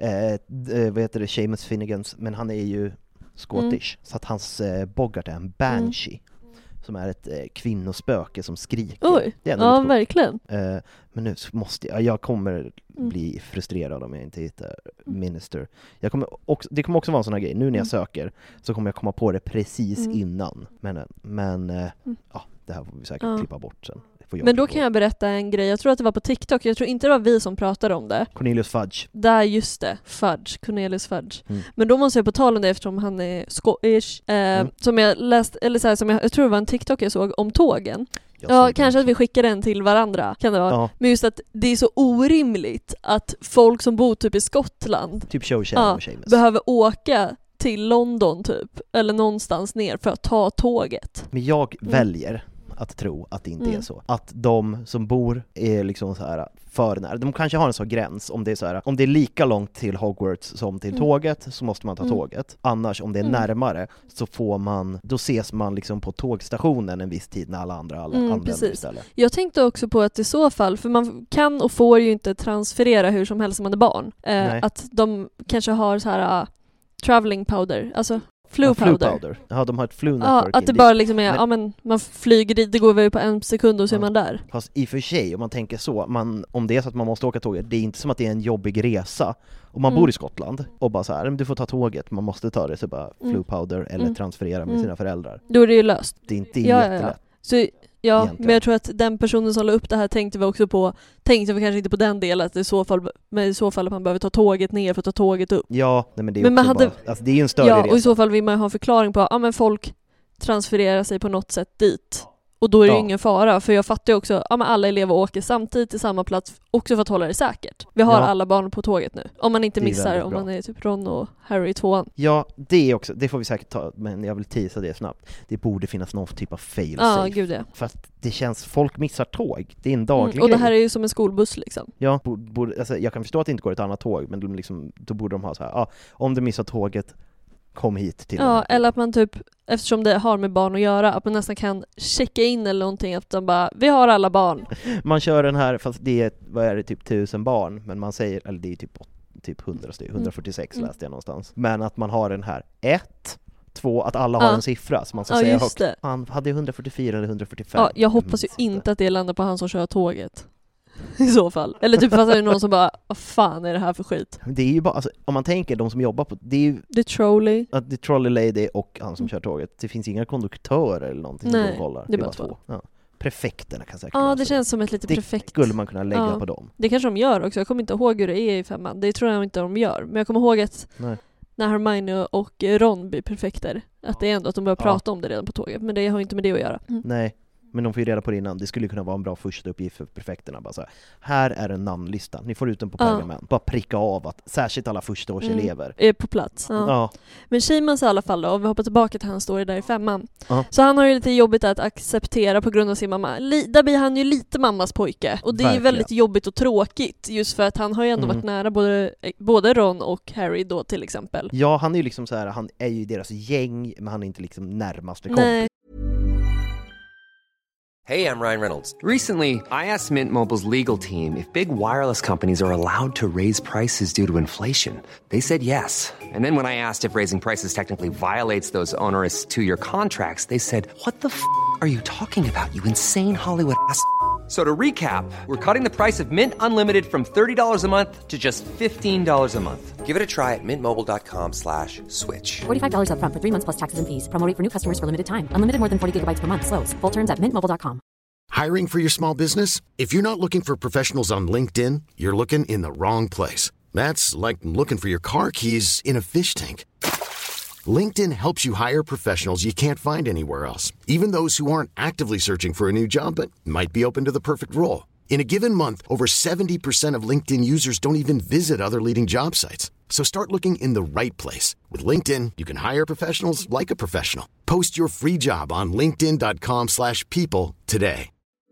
Vad heter det? Seamus Finnegans, men han är ju Scottish. Så att hans Boggart är en banshee. Som är ett kvinnospöke som skriker. Oj, det är ja verkligen. Men nu måste jag kommer bli frustrerad om jag inte hittar minister. Det kommer också vara en sån här grej. Nu när jag söker så kommer jag komma på det precis innan. Men det här får vi säkert klippa bort sen. Men då kan jag berätta en grej. Jag tror att det var på TikTok. Jag tror inte det var vi som pratade om det. Cornelius Fudge. Där, just det. Cornelius Fudge. Men då måste jag på tal om det eftersom han är Scottish. Som jag läste, eller så här, som jag tror det var en TikTok jag såg om tågen. Ja, kanske att vi skickar den till varandra, kan det vara. Ja. Men just att det är så orimligt att folk som bor typ i Skottland typ Seamus behöver åka till London typ, eller någonstans ner för att ta tåget. Men jag väljer att tro att det inte är så. Att de som bor är liksom så här för nära. De kanske har en sån gräns om det är så här, om det är lika långt till Hogwarts som till tåget så måste man ta tåget. Annars om det är närmare så får man, då ses man liksom på tågstationen en viss tid när alla andra använder istället. Jag tänkte också på att i så fall, för man kan och får ju inte transferera hur som helst som man är barn. Att de kanske har så här traveling powder, alltså flu powder. Ja, de har ett flu network. Ja, att det bara liksom är, men man flyger dit, det går väl på en sekund och så är man där. Fast i och för sig, om man tänker så, om det är så att man måste åka tåget, det är inte som att det är en jobbig resa. Om man bor i Skottland och bara så här, du får ta tåget, man måste ta det, så bara flu powder eller transferera med sina föräldrar. Då är det ju löst. Det är inte jättelätt. Ja. Så men jag tror att den personen som la upp det här tänkte vi kanske inte på den delen, att i så fall att man behöver ta tåget ner för att ta tåget upp. Ja, nej, men det är men också alltså det är ju en större resa. Och i så fall vill man ha en förklaring på men folk transfererar sig på något sätt dit. Och då är det ju ingen fara, för jag fattar ju också att alla elever åker samtidigt till samma plats också för att hålla det säkert. Vi har alla barn på tåget nu. Om man inte missar, om man är typ Ron och Harry i 2:an. Ja, det får vi säkert ta, men jag vill teasa det snabbt. Det borde finnas någon typ av fail-safe. Gud ja. För att det känns, folk missar tåg. Det är en daglig och det här är ju som en skolbuss liksom. Ja, alltså, jag kan förstå att det inte går ett annat tåg, men liksom, då borde de ha så här, om du missar tåget, kom hit till Ja, eller att man typ, eftersom det har med barn att göra, att man nästan kan checka in eller någonting, att de bara, vi har alla barn. Man kör den här, fast det är, vad är det, typ 1000 barn, men man säger, eller det är typ 100 stycken, 146 läste jag någonstans. Men att man har den här 1, 2, att alla har en siffra, så man ska säga högt. Han hade 144 eller 145. Ja, jag hoppas ju inte att det landar på han som kör tåget. I så fall. Eller typ fattar det någon som bara, vad fan är det här för skit? Det är ju bara, alltså, om man tänker de som jobbar på, det är ju The Trolley. The Trolley Lady och han som kör tåget. Det finns inga konduktörer eller någonting som de kollar. Det är bara två. Ja. Prefekterna kan säkert. Ja, det känns som ett lite prefekt. Det skulle man kunna lägga på dem. Det kanske de gör också. Jag kommer inte ihåg hur det är i 5:an. Det tror jag inte de gör. Men jag kommer ihåg att när Hermione och Ron blir prefekter, att det är ändå att de börjar prata om det redan på tåget. Men det har inte med det att göra. Nej. Men de får ju reda på det innan. Det skulle kunna vara en bra första uppgift för prefekterna. Bara så här är en namnlista. Ni får ut den på pergament. Bara pricka av att särskilt alla förstaårselever är på plats. Ja. Men Seamus i alla fall då, om vi hoppar tillbaka till hans story där i 5:an. Så han har ju lite jobbigt att acceptera på grund av sin mamma. Där blir han ju lite mammas pojke. Och det är väldigt jobbigt och tråkigt. Just för att han har ju ändå varit nära både Ron och Harry då till exempel. Ja, han är ju liksom så här, han är ju deras gäng, men han är inte liksom närmaste kompis. Hey, I'm Ryan Reynolds. Recently, I asked Mint Mobile's legal team if big wireless companies are allowed to raise prices due to inflation. They said yes. And then when I asked if raising prices technically violates those onerous 2-year contracts, they said, what the f*** are you talking about, you insane Hollywood ass? So to recap, we're cutting the price of Mint Unlimited from $30 a month to just $15 a month. Give it a try at mintmobile.com/switch. $45 up front for 3 months plus taxes and fees. Promo rate for new customers for limited time. Unlimited more than 40 gigabytes per month. Slows full terms at mintmobile.com. Hiring for your small business? If you're not looking for professionals on LinkedIn, you're looking in the wrong place. That's like looking for your car keys in a fish tank. LinkedIn helps you hire professionals you can't find anywhere else, even those who aren't actively searching for a new job but might be open to the perfect role. In a given month, over 70% of LinkedIn users don't even visit other leading job sites. So start looking in the right place. With LinkedIn, you can hire professionals like a professional. Post your free job on linkedin.com/people today.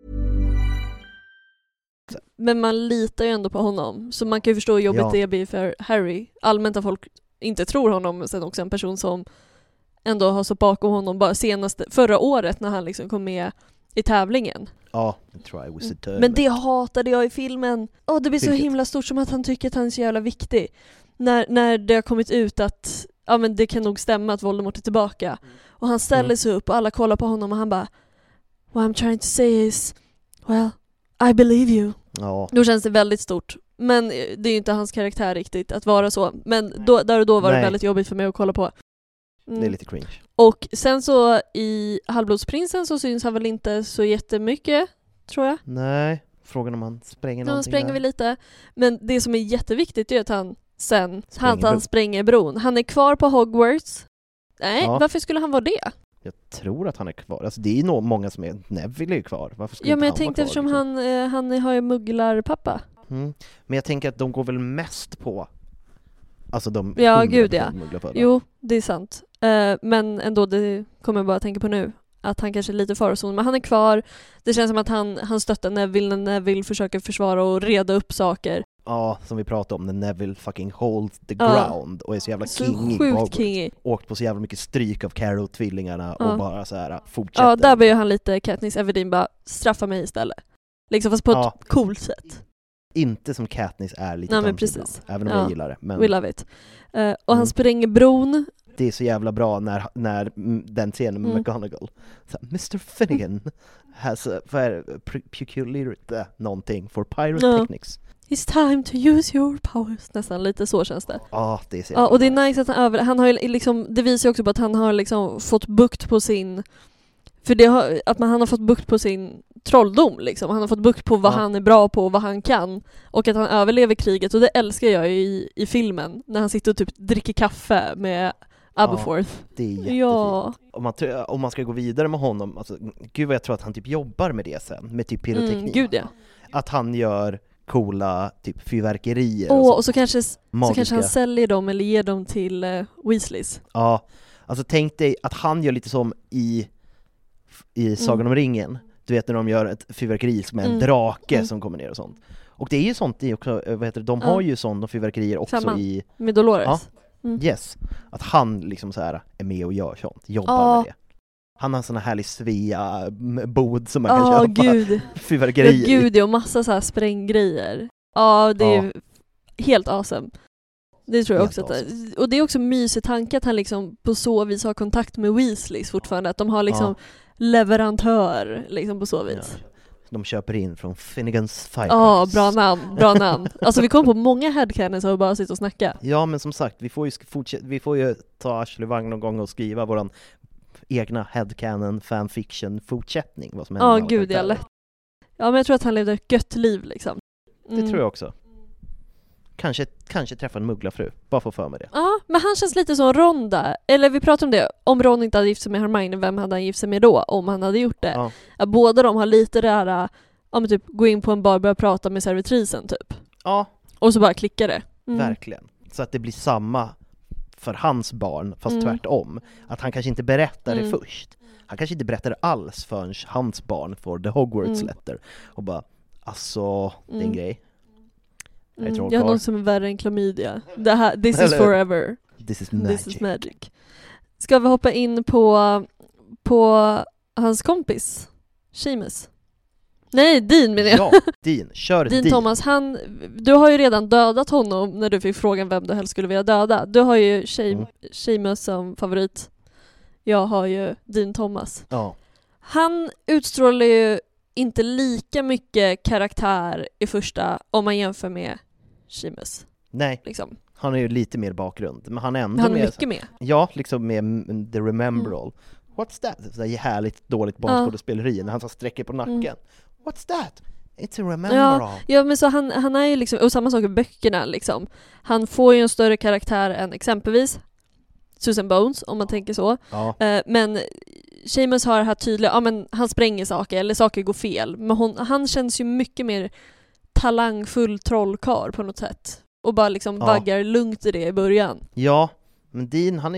Men man litar ju ändå på honom. Så man kan ju förstå hur jobbigt det blir för Harry. Allmänt att folk inte tror honom, sen också en person som ändå har så bakom honom bara förra året när han liksom kom med i tävlingen. Ja, try was a turn. Men det hatade jag i filmen. Det blir så himla stort, som att han tycker att han är så jävla viktig. När det har kommit ut att men det kan nog stämma att Voldemort är tillbaka. Och han ställer sig upp och alla kollar på honom och han bara, what I'm trying to say is, well, I believe you. Ja. Då känns det väldigt stort. Men det är ju inte hans karaktär riktigt att vara så. Men där och då var det väldigt jobbigt för mig att kolla på. Det är lite cringe. Och sen så i Halvblodsprinsen så syns han väl inte så jättemycket, tror jag. Nej, frågan om han spränger någonting. Han spränger väl lite. Men det som är jätteviktigt är att han spränger bron. Han är kvar på Hogwarts. Nej, varför skulle han vara det? Jag tror att han är kvar. Alltså det är nog många som är Neville är kvar. Varför skulle men jag han tänkte vara kvar, eftersom liksom? han har ju mugglarpappa. Men jag tänker att de går väl mest på alltså de gud ja. Jo, det är sant. Men ändå, det kommer jag bara tänka på nu. Att han kanske är lite farazon. Men han är kvar. Det känns som att han stöttar Neville när Neville försöker försvara och reda upp saker. Ja, som vi pratade om, när Neville fucking holds the ground och är så jävla king. Sjukt king. Åkt på så jävla mycket stryk av Carroll-tvillingarna och bara så här fortsätter. Ja, där blir han lite Katniss Everdeen, bara straffa mig istället. Liksom, fast på ett coolt sätt. Inte som Katniss är lite. Nej, men precis. Även om jag gillar det. Men... We love it. Och han spränger bron. Det är så jävla bra när den scenen med McGonagall. Så, Mr. Finnegan has a peculiar någonting for pyrotechnics. It's time to use your powers. Nästan lite så känns det. Det är så och det är nice att han har liksom, det visar ju också på att han har liksom fått bukt på sin, för han har fått bukt på sin trolldom liksom. Han har fått bukt på vad han är bra på och vad han kan, och att han överlever kriget, och det älskar jag i filmen när han sitter och typ dricker kaffe med Aberforth. Det är jättefint. Om man ska gå vidare med honom, alltså, gud vad jag tror att han typ jobbar med det sen, med typ pyroteknik. Gud ja. Att han gör coola typ fyrverkerier och så kanske han säljer dem eller ger dem till Weasleys. Ja, alltså tänk dig att han gör lite som i Sagan om ringen. Du vet när de gör ett fyrverkeri som är en drake som kommer ner och sånt. Och det är ju sånt i också, de har ju sånt fyrverkerier också. Samma. I med Dolores. Yes. Att han liksom så här är med och gör sånt, jobbar med det. Han har en sån här härlig Svea-bod som man kan köpa. Gud. Fyrverkerier. Gud, och massa så här spränggrejer. Ja, det är helt awesome. Det tror jag också. Och det är också mysig tanke att han liksom på så vis har kontakt med Weasleys fortfarande. Att de har liksom leverantör liksom på så vis. Ja. De köper in från Finnegans Firecrackers. Ja, bra namn. Alltså vi kommer på många headcanons och bara sitta och snacka. Ja, men som sagt, vi får ju ta Ashley-vagn någon gång och skriva våran egna headcanon fanfiction fortsättning. Vad som händer. Gud, jag lätt. Ja, men jag tror att han levde ett gött liv liksom. Det tror jag också. Kanske träffa en mugglarfru. Bara få för mig det. Ja, men han känns lite som Ron där. Eller vi pratade om det. Om Ron inte hade gift sig med Hermione, vem hade han gift sig med då? Om han hade gjort det. Ja. Båda de har lite det här, typ gå in på en bar och börja prata med servitrisen typ. Ja. Och så bara klickar det. Verkligen. Så att det blir samma för hans barn, fast tvärtom. Att han kanske inte berättar det först. Han kanske inte berättar det alls förrän hans barn får the Hogwarts letter. Och bara, alltså, det är en grej. Jag har något som är värre än klamydia. This is forever. This is magic. Ska vi hoppa in på hans kompis Seamus? Nej, Dean menar jag. Ja, Dean. Kör Dean Thomas, du har ju redan dödat honom när du fick frågan vem du helst skulle vilja döda. Du har ju Seamus som favorit. Jag har ju Dean Thomas. Ja. Han utstrålar ju inte lika mycket karaktär i första om man jämför med Seamus. Nej, liksom. Han är ju lite mer bakgrund. Men han är ändå han är mycket med. Ja, liksom med The Rememberall. What's that? Så härligt dåligt barnskådespeleri när han sträcker på nacken. What's that? It's a Rememberall. Ja, men så han är ju liksom, och samma sak i böckerna liksom. Han får ju en större karaktär än exempelvis Susan Bones, om man tänker så. Ja. Men Seamus har det här tydliga, men han spränger saker eller saker går fel. Men han känns ju mycket mer talangfull trollkarl på något sätt. Och bara liksom vaggar lugnt i det i början. Ja, men Dean han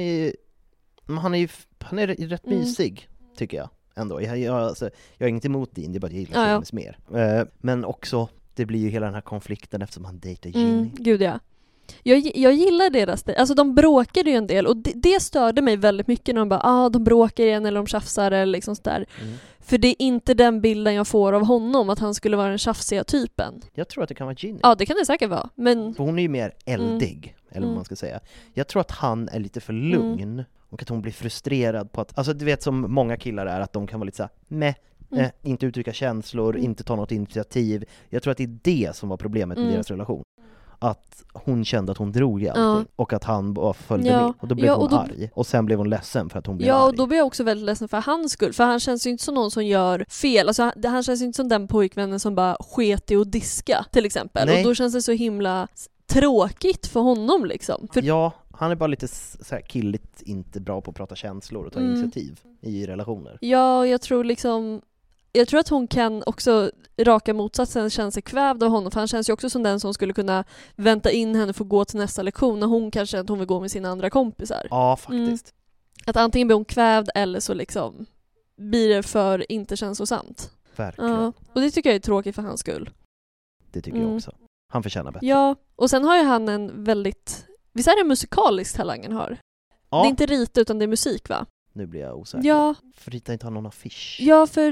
är rätt mysig tycker jag ändå. Jag har inget emot Dean, det är bara att jag gillar Seamus mer. Men också, det blir ju hela den här konflikten eftersom han dejtar Ginny. Gud ja. Jag gillar deras, alltså de bråkade ju en del och det störde mig väldigt mycket när de bara, de bråkar igen eller de tjafsar eller liksom sådär. För det är inte den bilden jag får av honom, att han skulle vara den tjafsiga typen. Jag tror att det kan vara Ginny. Ja, det kan det säkert vara. Men... För hon är ju mer eldig, eller vad man ska säga. Jag tror att han är lite för lugn och att hon blir frustrerad på att, alltså du vet som många killar är, att de kan vara lite såhär, inte uttrycka känslor, inte ta något initiativ. Jag tror att det är det som var problemet med deras relation. Att hon kände att hon drog i allting och att han bara följde med. Och då blev hon arg. Och sen blev hon ledsen för att hon blev arg. Ja, och då blev jag också väldigt ledsen för hans skull. För han känns ju inte som någon som gör fel. Alltså, han känns ju inte som den pojkvännen som bara sket i att diska, till exempel. Nej. Och då känns det så himla tråkigt för honom liksom. Ja, han är bara lite så här killigt, inte bra på att prata känslor och ta initiativ i relationer. Ja, jag tror att hon kan också raka motsatsen känna sig kvävd av honom. För han känns ju också som den som skulle kunna vänta in henne för att gå till nästa lektion när hon kanske att hon vill gå med sina andra kompisar. Ja, faktiskt. Att antingen blir hon kvävd eller så liksom blir det för inte känslosamt. Verkligen. Ja. Och det tycker jag är tråkigt för hans skull. Det tycker jag också. Han förtjänar bättre. Ja, och sen har ju han en väldigt... Visst är det musikalisk talangen har? Ja. Det är inte rita utan det är musik, va? Nu blir jag osäker. Ja. För Rita inte har någon affisch. Ja, för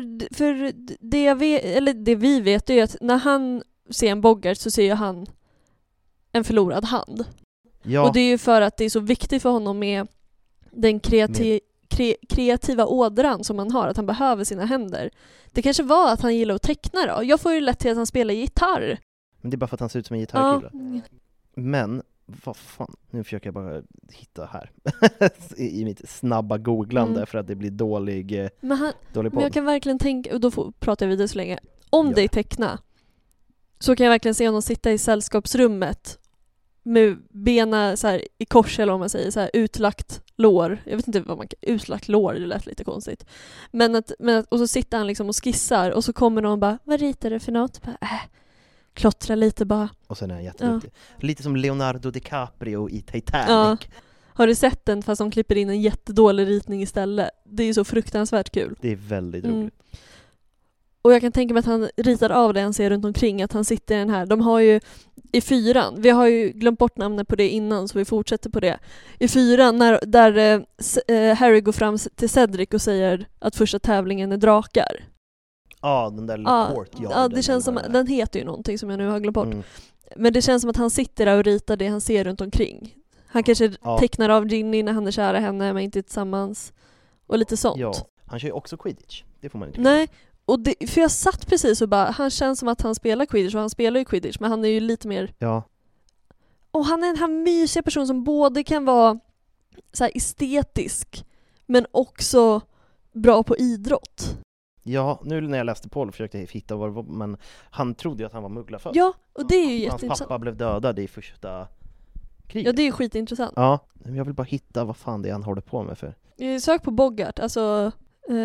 det vi vet är ju att när han ser en Boggart så ser ju han en förlorad hand. Ja. Och det är ju för att det är så viktigt för honom med den kreativa ådran som han har, att han behöver sina händer. Det kanske var att han gillar att teckna då. Jag får ju lätt till att han spelar gitarr. Men det är bara för att han ser ut som en gitarrkille. Ja. Men vad fan, nu försöker jag bara hitta här i mitt snabba googlande för att det blir dålig men podd. Men jag kan verkligen tänka, och då pratar jag vidare så länge. Om det är teckna så kan jag verkligen se honom sitta i sällskapsrummet med bena så här i kors, eller om man säger så här utlagt lår. Jag vet inte vad man kan, utlagt lår, det lät lite konstigt. Men och så sitter han liksom och skissar och så kommer någon bara, vad ritar du för något? Bara, klottra lite bara. Och sen är han jätteduktig. Lite som Leonardo DiCaprio i Titanic. Ja. Har du sett den fast de klipper in en jättedålig ritning istället? Det är ju så fruktansvärt kul. Det är väldigt roligt. Och jag kan tänka mig att han ritar av det han ser runt omkring, att han sitter i den här. De har ju i 4, vi har ju glömt bort namnet på det innan så vi fortsätter på det. I 4 där Harry går fram till Cedric och säger att första tävlingen är drakar. Ja, den där lilla courtyarden. Ja, det känns som, den heter ju någonting som jag nu har glömt bort. Men det känns som att han sitter där och ritar det han ser runt omkring. Han kanske tecknar av Ginny när han är kära henne men inte tillsammans. Och lite sånt. Ja, han kör ju också Quidditch. Det får man inte. Nej, och för jag satt precis och bara, han känns som att han spelar Quidditch och han spelar ju Quidditch, men han är ju lite mer... Ja. Och han är den här mysiga person som både kan vara så här estetisk men också bra på idrott. Ja, nu när jag läste på och försökte hitta vad det var, men han trodde ju att han var mugglarfödd. Ja, och det är ju jätteintressant. Hans pappa blev dödad i första kriget. Ja, det är ju skitintressant. Ja, men jag vill bara hitta vad fan det är han håller på med för. Sök på Boggart, alltså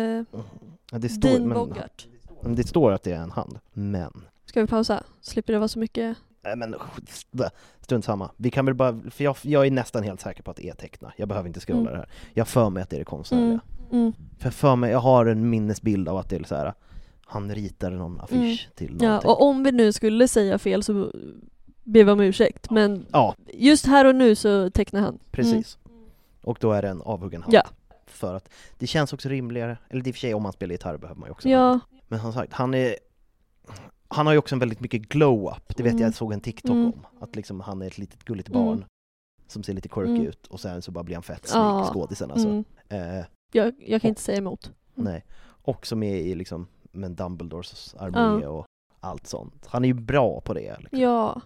det står, Dean Boggart. Men det står att det är en hand, men... Ska vi pausa? Slipper det vara så mycket... Nej, men strunt samma. Vi kan väl bara... För jag är nästan helt säker på att det är teckna. Jag behöver inte scrolla det här. Jag för mig att det är det konstnärliga. För mig, jag har en minnesbild av att det är så här... Han ritar någon affisch till någonting. Ja, och om vi nu skulle säga fel så ber vi om ursäkt. Men just här och nu så tecknar han. Precis. Och då är det en avhuggen hand. Ja. För att det känns också rimligare. Eller i och för sig, om man spelar gitarr behöver man ju också. Ja. Men som sagt, han har ju också en väldigt mycket glow-up. Det vet jag såg en TikTok om. Att liksom han är ett litet gulligt barn som ser lite quirky ut. Och sen så bara blir han fett snygg skådisen. Alltså. Jag kan inte säga emot. Nej. Också med i liksom med Dumbledores armé och allt sånt. Han är ju bra på det. Liksom.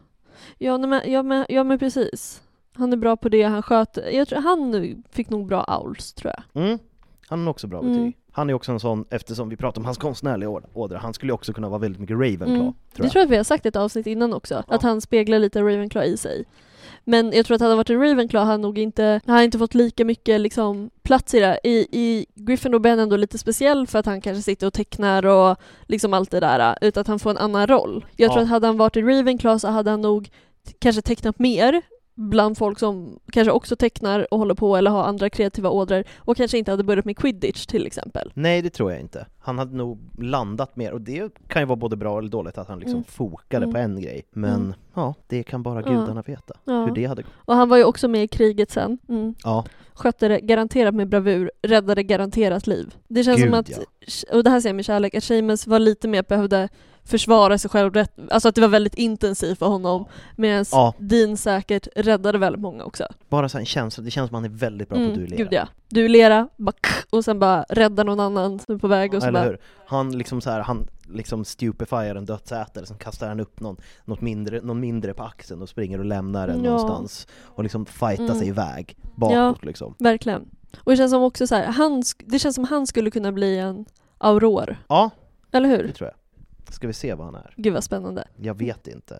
Ja, men precis. Han är bra på det, han sköter. Jag tror han fick nog bra owls, tror jag. Han har också bra betyg. Han är också en sån, eftersom vi pratar om hans konstnärliga ådra, han skulle också kunna vara väldigt mycket Ravenclaw. Det tror jag att vi har sagt ett avsnitt innan också, att han speglar lite Ravenclaw i sig. Men jag tror att hade han varit en Ravenclaw hade han inte fått lika mycket liksom, plats i det. I Gryffindor blir han ändå lite speciell för att han kanske sitter och tecknar och liksom allt det där, utan att han får en annan roll. Jag tror att hade han varit i Ravenclaw så hade han nog kanske tecknat mer bland folk som kanske också tecknar och håller på eller har andra kreativa ådror och kanske inte hade börjat med Quidditch till exempel. Nej, det tror jag inte. Han hade nog landat mer och det kan ju vara både bra eller dåligt att han liksom fokade på en grej. Men det kan bara gudarna veta hur det hade gått. Och han var ju också med i kriget sen. Ja. Skötte det garanterat med bravur, räddade garanterat liv. Det känns som att, och det här säger jag med kärlek, att Seamus var lite mer behövde försvara sig själv rätt, alltså att det var väldigt intensivt för honom, medan Dean säkert räddade väldigt många också. Bara så en känsla, det känns som att han är väldigt bra på att duellera. Gud ja. Duellera, och sen bara rädda någon annan som är på väg och så bara... Han liksom så här, han liksom stupefierar en dödsätare, sen kastar han upp någon mindre på axeln och springer och lämnar den någonstans och liksom fightar sig iväg bakåt liksom. Verkligen. Och det känns som också så här, det känns som han skulle kunna bli en Auror. Ja. Eller hur? Det tror jag. Ska vi se vad han är? Gud vad spännande. Jag vet inte.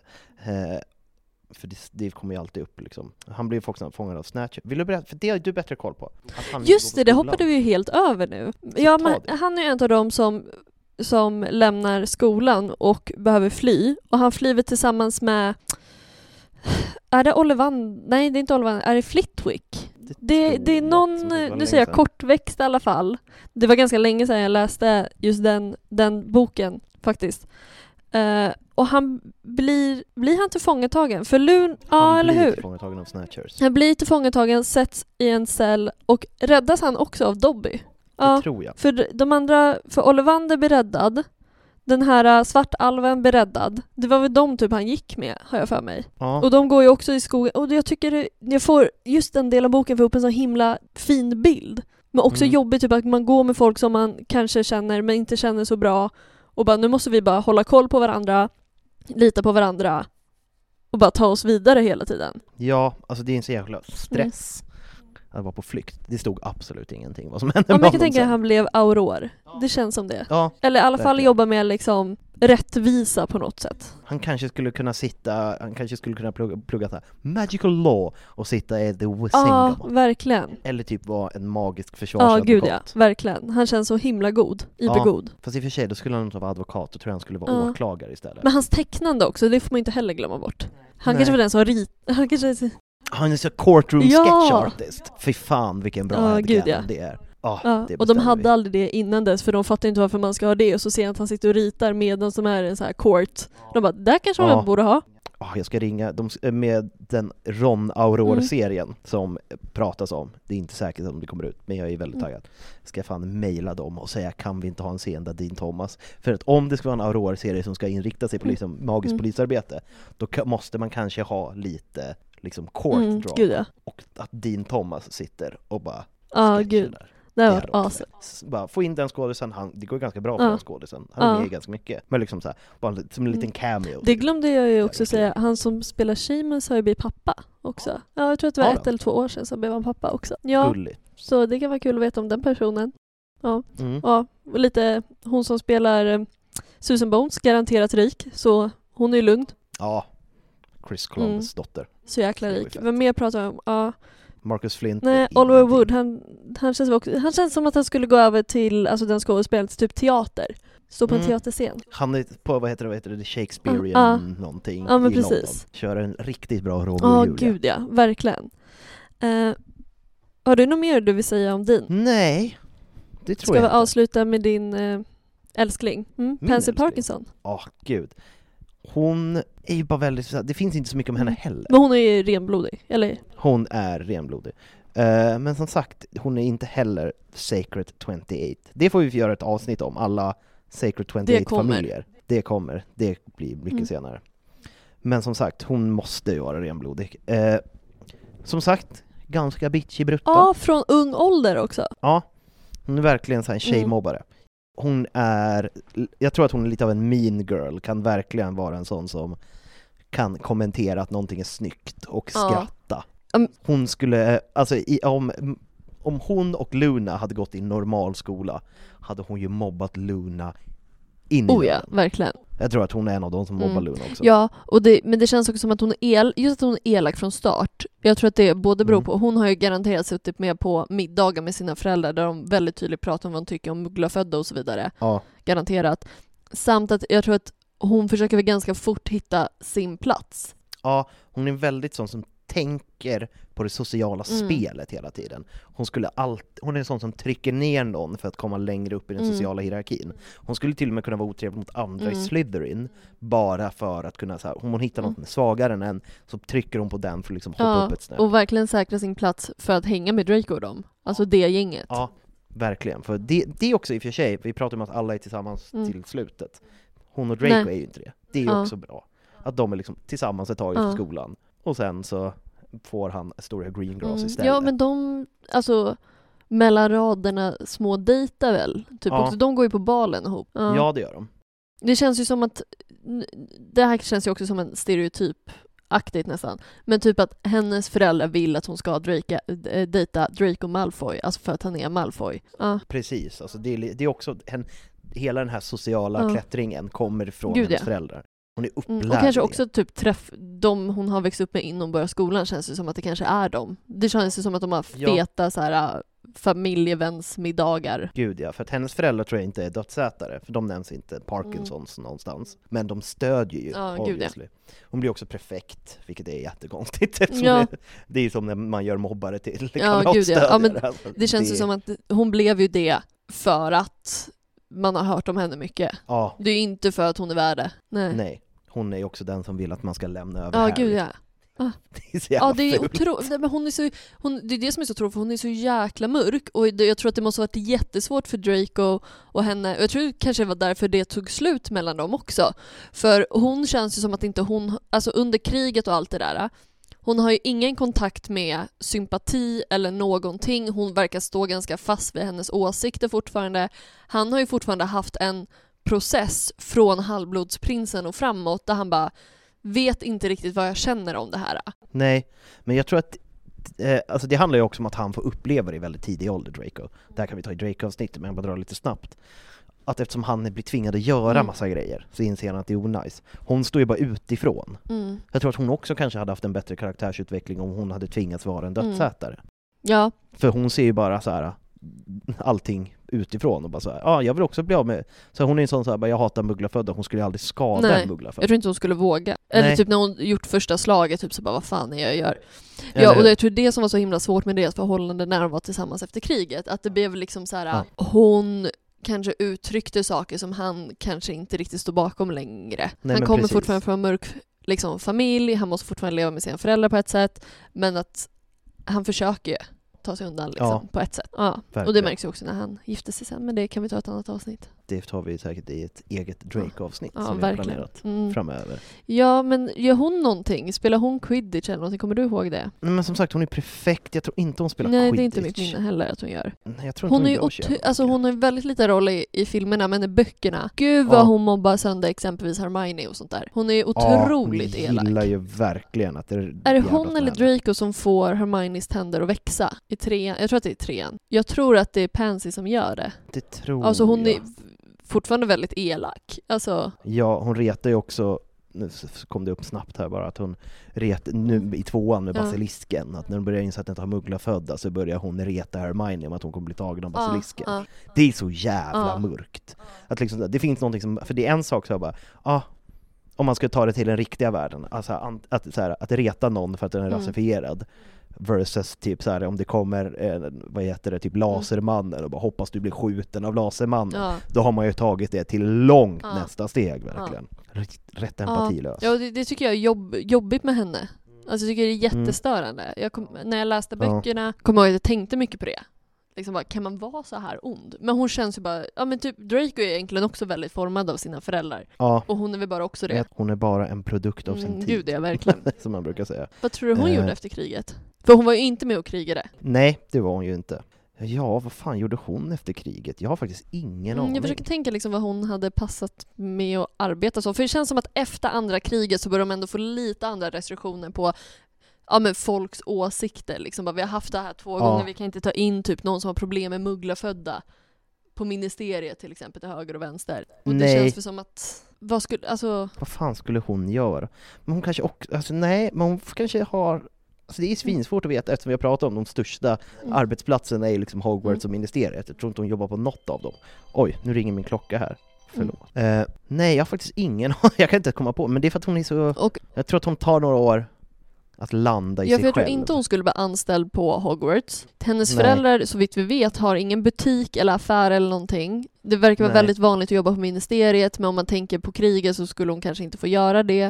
För det kommer ju alltid upp liksom. Han blir ju fångad av Snatch. Vill du berätta? För det har du bättre koll på. Just det hoppade vi ju helt över nu. Ja, men han är en av dem som lämnar skolan och behöver fly. Och han flyr tillsammans med... Är det Ollivander? Nej, det är inte Ollivander. Är det Flitwick? Det är någon, nu säger jag kortväxt i alla fall. Det var ganska länge sedan jag läste just den boken faktiskt. Och han blir han tillfångatagen för Lun, eller hur? Han blir tillfångatagen av Snatchers. Han blir tillfångatagen, sätts i en cell och räddas han också av Dobby. Det tror jag. För Ollivander blir räddad. Den här svartalven blir räddad. Det var väl de typ han gick med, har jag för mig. Ja. Och de går ju också i skogen. Och jag tycker jag får just den delen av boken för upp en så himla fin bild. Men också jobbigt typ att man går med folk som man kanske känner men inte känner så bra. Och bara, nu måste vi bara hålla koll på varandra, lita på varandra och bara ta oss vidare hela tiden. Ja, alltså det är en så jävla stress. Han var på flykt. Det stod absolut ingenting vad som hände med honom. Jag kan tänka att han blev Auror. Det känns som det. Ja, eller i alla fall jobba med liksom rättvisa på något sätt. Han kanske skulle kunna plugga så här magical law och sitta i The Wizengamot. Ja, verkligen. Eller typ vara en magisk försvarsadvokat. Ja, gud ja, verkligen. Han känns så himla god, god. Fast i och för sig, då skulle han inte vara advokat, då tror jag han skulle vara åklagare istället. Men hans tecknande också, det får man inte heller glömma bort. Han kanske var den som Han är så courtroom sketch artist. Fy fan vilken bra det är. Och de hade aldrig det innan dess, för de fattar inte varför man ska ha det. Och så ser jag att han sitter och ritar med den som är en så här court. De bara, där kanske man borde ha. Jag ska ringa med den Ron Aurora-serien som pratas om. Det är inte säkert om det kommer ut, men jag är väldigt taggad. Ska jag fan mejla dem och säga, kan vi inte ha en scen där Dean Thomas? För att om det ska vara en Aurora-serie som ska inrikta sig på liksom magiskt polisarbete, då måste man kanske ha lite liksom court drama. Och att Dean Thomas sitter och bara gud. Det var awesome. Bara få in den skådisen, det går ganska bra för den skådisen. Han är med ganska mycket. Men liksom så här, bara som en liten cameo. Det glömde jag ju också säga. Han som spelar Seamus har ju blivit pappa också. Ja, jag tror att det var 1 eller 2 år sedan så blev han pappa också. Ja, gulligt. Så det kan vara kul att veta om den personen. Ja, och lite hon som spelar Susan Bones, garanterat rik. Så hon är ju lugn. Ja, Chris Columbus dotter. Så jäkla rik. Vem mer pratar om? Ja. Marcus Flint. Nej, Oliver Wood, han känns som att han skulle gå över till den skådespelets typ teater. Stå på en teaterscen. Han är på, vad heter det Shakespearean någonting men i precis. London. Kör en riktigt bra Romeo och Julia. Gud ja, verkligen. Har du något mer du vill säga om din? Nej, det tror jag inte. Ska vi avsluta med din älskling? Pansy Parkinson. Gud. Hon är ju bara väldigt... Det finns inte så mycket om henne heller. Men hon är ju renblodig, eller? Hon är renblodig. Men som sagt, hon är inte heller Sacred 28. Det får vi göra ett avsnitt om. Alla Sacred 28-familjer. Det kommer. Det blir mycket senare. Men som sagt, hon måste ju vara renblodig. Som sagt, ganska bitchy brutta. Ja, från ung ålder också. Ja, hon är verkligen så här en tjejmobbare. Hon är, jag tror att hon är lite av en mean girl, kan verkligen vara en sån som kan kommentera att någonting är snyggt och skratta. Hon skulle, alltså om hon och Luna hade gått i normal skola hade hon ju mobbat Luna in i ja, verkligen. Jag tror att hon är en av de som mobbar Luna också. Ja, men det känns också som att hon är just att hon är elak från start. Jag tror att det både beror på, hon har ju garanterat suttit med på middagar med sina föräldrar där de väldigt tydligt pratar om vad de tycker om mugglafödda och så vidare. Ja. Garanterat. Samt att jag tror att hon försöker väl ganska fort hitta sin plats. Ja, hon är väldigt sån som tänker på det sociala spelet hela tiden. Hon är en sån som trycker ner någon för att komma längre upp i den sociala hierarkin. Hon skulle till och med kunna vara otrevlig mot andra i Slytherin bara för att kunna, så här, om hon hittar något svagare än en så trycker hon på den för att liksom hoppa upp ett snäpp. Och verkligen säkra sin plats för att hänga med Draco och dem. Alltså det gänget. Ja, verkligen. För det är också i och för sig, vi pratar om att alla är tillsammans till slutet. Hon och Draco är ju inte det. Det är ju också bra. Att de är liksom tillsammans ett tag i skolan. Och sen så får han Astoria Greengrass istället. Ja, men de, alltså mellan raderna små dejtar väl? Typ också, de går ju på balen ihop. Ja, det gör de. Det känns ju som att, det här känns ju också som en stereotyp-aktigt nästan. Men typ att hennes föräldrar vill att hon ska dejta Draco Malfoy, alltså för att han är Malfoy. Precis, alltså det är också hela den här sociala klättringen kommer från hennes föräldrar. Hon är upplärd. Och kanske också typ de hon har växt upp med innan börjar skolan, känns det som att det kanske är dem. Det känns som att de har feta så här familjevänsmiddagar. Gud ja, för att hennes föräldrar tror jag inte är dödsätare, för de nämns inte Parkinsons någonstans. Men de stödjer ju, obviously. Hon blir också prefekt, vilket är jättekonstigt. Det är som när man gör mobbare till kamratstödjare. Ja, men det känns ju som att hon blev ju det för att man har hört om henne mycket. Ja. Det är inte för att hon är värd det. Nej. Hon är ju också den som vill att man ska lämna över Harry. Ja, gud ja. Det är så jävla det är otroligt. Men det är det som är så tråkigt, för hon är så jäkla mörk. Och jag tror att det måste ha varit jättesvårt för Draco och henne. Jag tror kanske det var därför det tog slut mellan dem också. För hon känns ju som att inte hon, alltså under kriget och allt det där, hon har ju ingen kontakt med sympati eller någonting. Hon verkar stå ganska fast vid hennes åsikter fortfarande. Han har ju fortfarande haft en process från halvblodsprinsen och framåt där han bara vet inte riktigt vad jag känner om det här. Nej, men jag tror att alltså det handlar ju också om att han får uppleva det i väldigt tidig ålder, Draco. Där kan vi ta i Draco-avsnittet, men jag bara drar lite snabbt. Att eftersom han blir tvingad att göra massa grejer så inser han att det är onajs. Hon står ju bara utifrån. Jag tror att hon också kanske hade haft en bättre karaktärsutveckling om hon hade tvingats vara en dödsätare. Ja. För hon ser ju bara så här allting utifrån och bara så här, jag vill också bli av med. Så hon är en sån så här, bara, jag hatar mugglafödda, hon skulle aldrig skada en mugglafödd. Jag tror inte hon skulle våga. Eller Nej. typ när hon gjort första slaget, typ så bara, vad fan är jag gör? Ja, och jag tror det som var så himla svårt med deras förhållande när de var tillsammans efter kriget, att det blev liksom så här, hon kanske uttryckte saker som han kanske inte riktigt står bakom längre. Nej, han kommer fortfarande från en mörk liksom, familj, han måste fortfarande leva med sina föräldrar på ett sätt, men att han försöker ju ta sig undan liksom, på ett sätt. Ja. Och det märks ju också när han gifte sig sen, men det kan vi ta ett annat avsnitt. Det tar vi säkert i ett eget Drake-avsnitt som vi verkligen har planerat framöver. Ja, men gör hon någonting? Spelar hon Quidditch eller någonting? Kommer du ihåg det? Nej, men som sagt, hon är perfekt. Jag tror inte hon spelar Quidditch. Nej, det är inte mitt minne heller att hon gör. Nej, jag tror inte hon har ju väldigt lite roll i filmerna, men i böckerna. Gud vad hon mobbar sönder exempelvis Hermione och sånt där. Hon är otroligt elak. Jag gillar ju verkligen att det är hon eller Draco som får Hermiones tänder att växa i 3:an? Jag tror att det är 3:an. Jag tror att det är Pansy som gör det. Det tror alltså hon är fortfarande väldigt elak. Alltså... Ja, hon retar ju också, nu kom det upp snabbt här bara, att hon nu i 2:an med basilisken, att när hon börjar inse att den inte har mugglafödda så börjar hon reta Hermione om att hon kommer bli tagen av basilisken. Det är så jävla mörkt. Att liksom, det finns någonting som, för det är en sak så bara, om man ska ta det till den riktiga världen, alltså att reta någon för att den är rasifierad. Versus typ så här, om det kommer typ lasermannen och bara hoppas du blir skjuten av lasermannen, då har man ju tagit det till långt nästa steg verkligen. Rätt empatilös. Ja, det tycker jag är jobbigt med henne. Alltså jag tycker det är jättestörande. När jag läste böckerna kommer jag ihåg att jag tänkte mycket på det. Liksom bara, kan man vara så här ond? Men hon känns ju bara, men typ Draco är egentligen också väldigt formad av sina föräldrar. Ja. Och hon är väl bara också det. Hon är bara en produkt av sin tid. Gud, det är verkligen. Som man brukar säga. Vad tror du hon gjorde efter kriget? För hon var ju inte med och krigade. Nej, det var hon ju inte. Ja, vad fan gjorde hon efter kriget? Jag har faktiskt ingen aning. Jag försöker tänka liksom vad hon hade passat med att arbeta så. För det känns som att efter andra kriget så börjar de ändå få lite andra restriktioner på men folks åsikter. Liksom. Vi har haft det här 2 gånger, vi kan inte ta in typ någon som har problem med mugglafödda på ministeriet till exempel till höger och vänster. Och det känns för som att vad fan skulle hon göra? Men hon kanske också, men hon kanske har. Alltså det är svinsvårt att veta eftersom vi har pratat om de största arbetsplatserna i liksom Hogwarts och ministeriet. Jag tror inte hon jobbar på något av dem. Oj, nu ringer min klocka här. Förlåt. Nej, jag har faktiskt ingen. Jag kan inte komma på. Men det är för att hon är så. Jag tror att hon tar några år att landa i sig själv. Jag tror inte hon skulle bli anställd på Hogwarts. Hennes föräldrar, så vitt vi vet, har ingen butik eller affär eller någonting. Det verkar vara väldigt vanligt att jobba på ministeriet, men om man tänker på kriget så skulle hon kanske inte få göra det.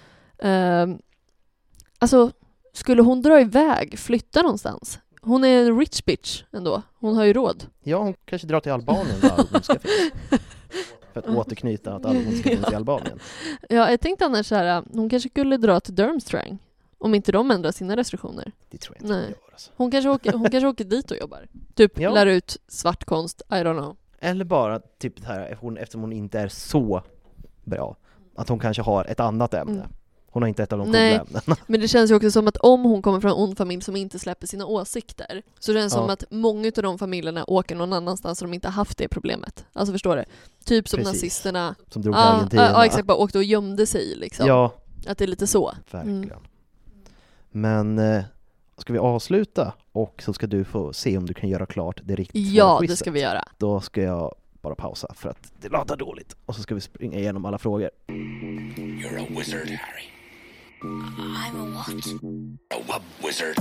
Skulle hon dra iväg, flytta någonstans? Hon är en rich bitch ändå. Hon har ju råd. Ja, hon kanske drar till Albanien där hon ska finnas. För att återknyta att hon ska finnas i Albanien. Ja, jag tänkte annars så här, hon kanske skulle dra till Durmstrang. Om inte de ändrar sina restriktioner. Det tror jag inte hon gör. Alltså. Hon kanske åker dit och jobbar. Typ lär ut svartkonst, I don't know. Eller bara typ här, eftersom hon inte är så bra. Att hon kanske har ett annat ämne. Hon har inte ett av de coola ämnena. Men det känns ju också som att om hon kommer från en ond familj som inte släpper sina åsikter, så det känns som att många av de familjerna åker någon annanstans så de inte haft det problemet. Alltså förstår du? Typ som nazisterna. Som drog till Argentina. Ja, exakt. Bara åkte och gömde sig liksom. Ja. Att det är lite så. Verkligen. Men ska vi avsluta och så ska du få se om du kan göra klart det riktigt svåra quizet. Det ska vi göra. Då ska jag bara pausa för att det låter dåligt. Och så ska vi springa igenom alla frågor. You're a wizard, Harry. I'm a what? A wizard.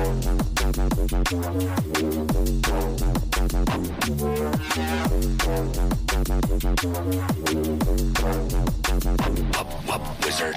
A wizard.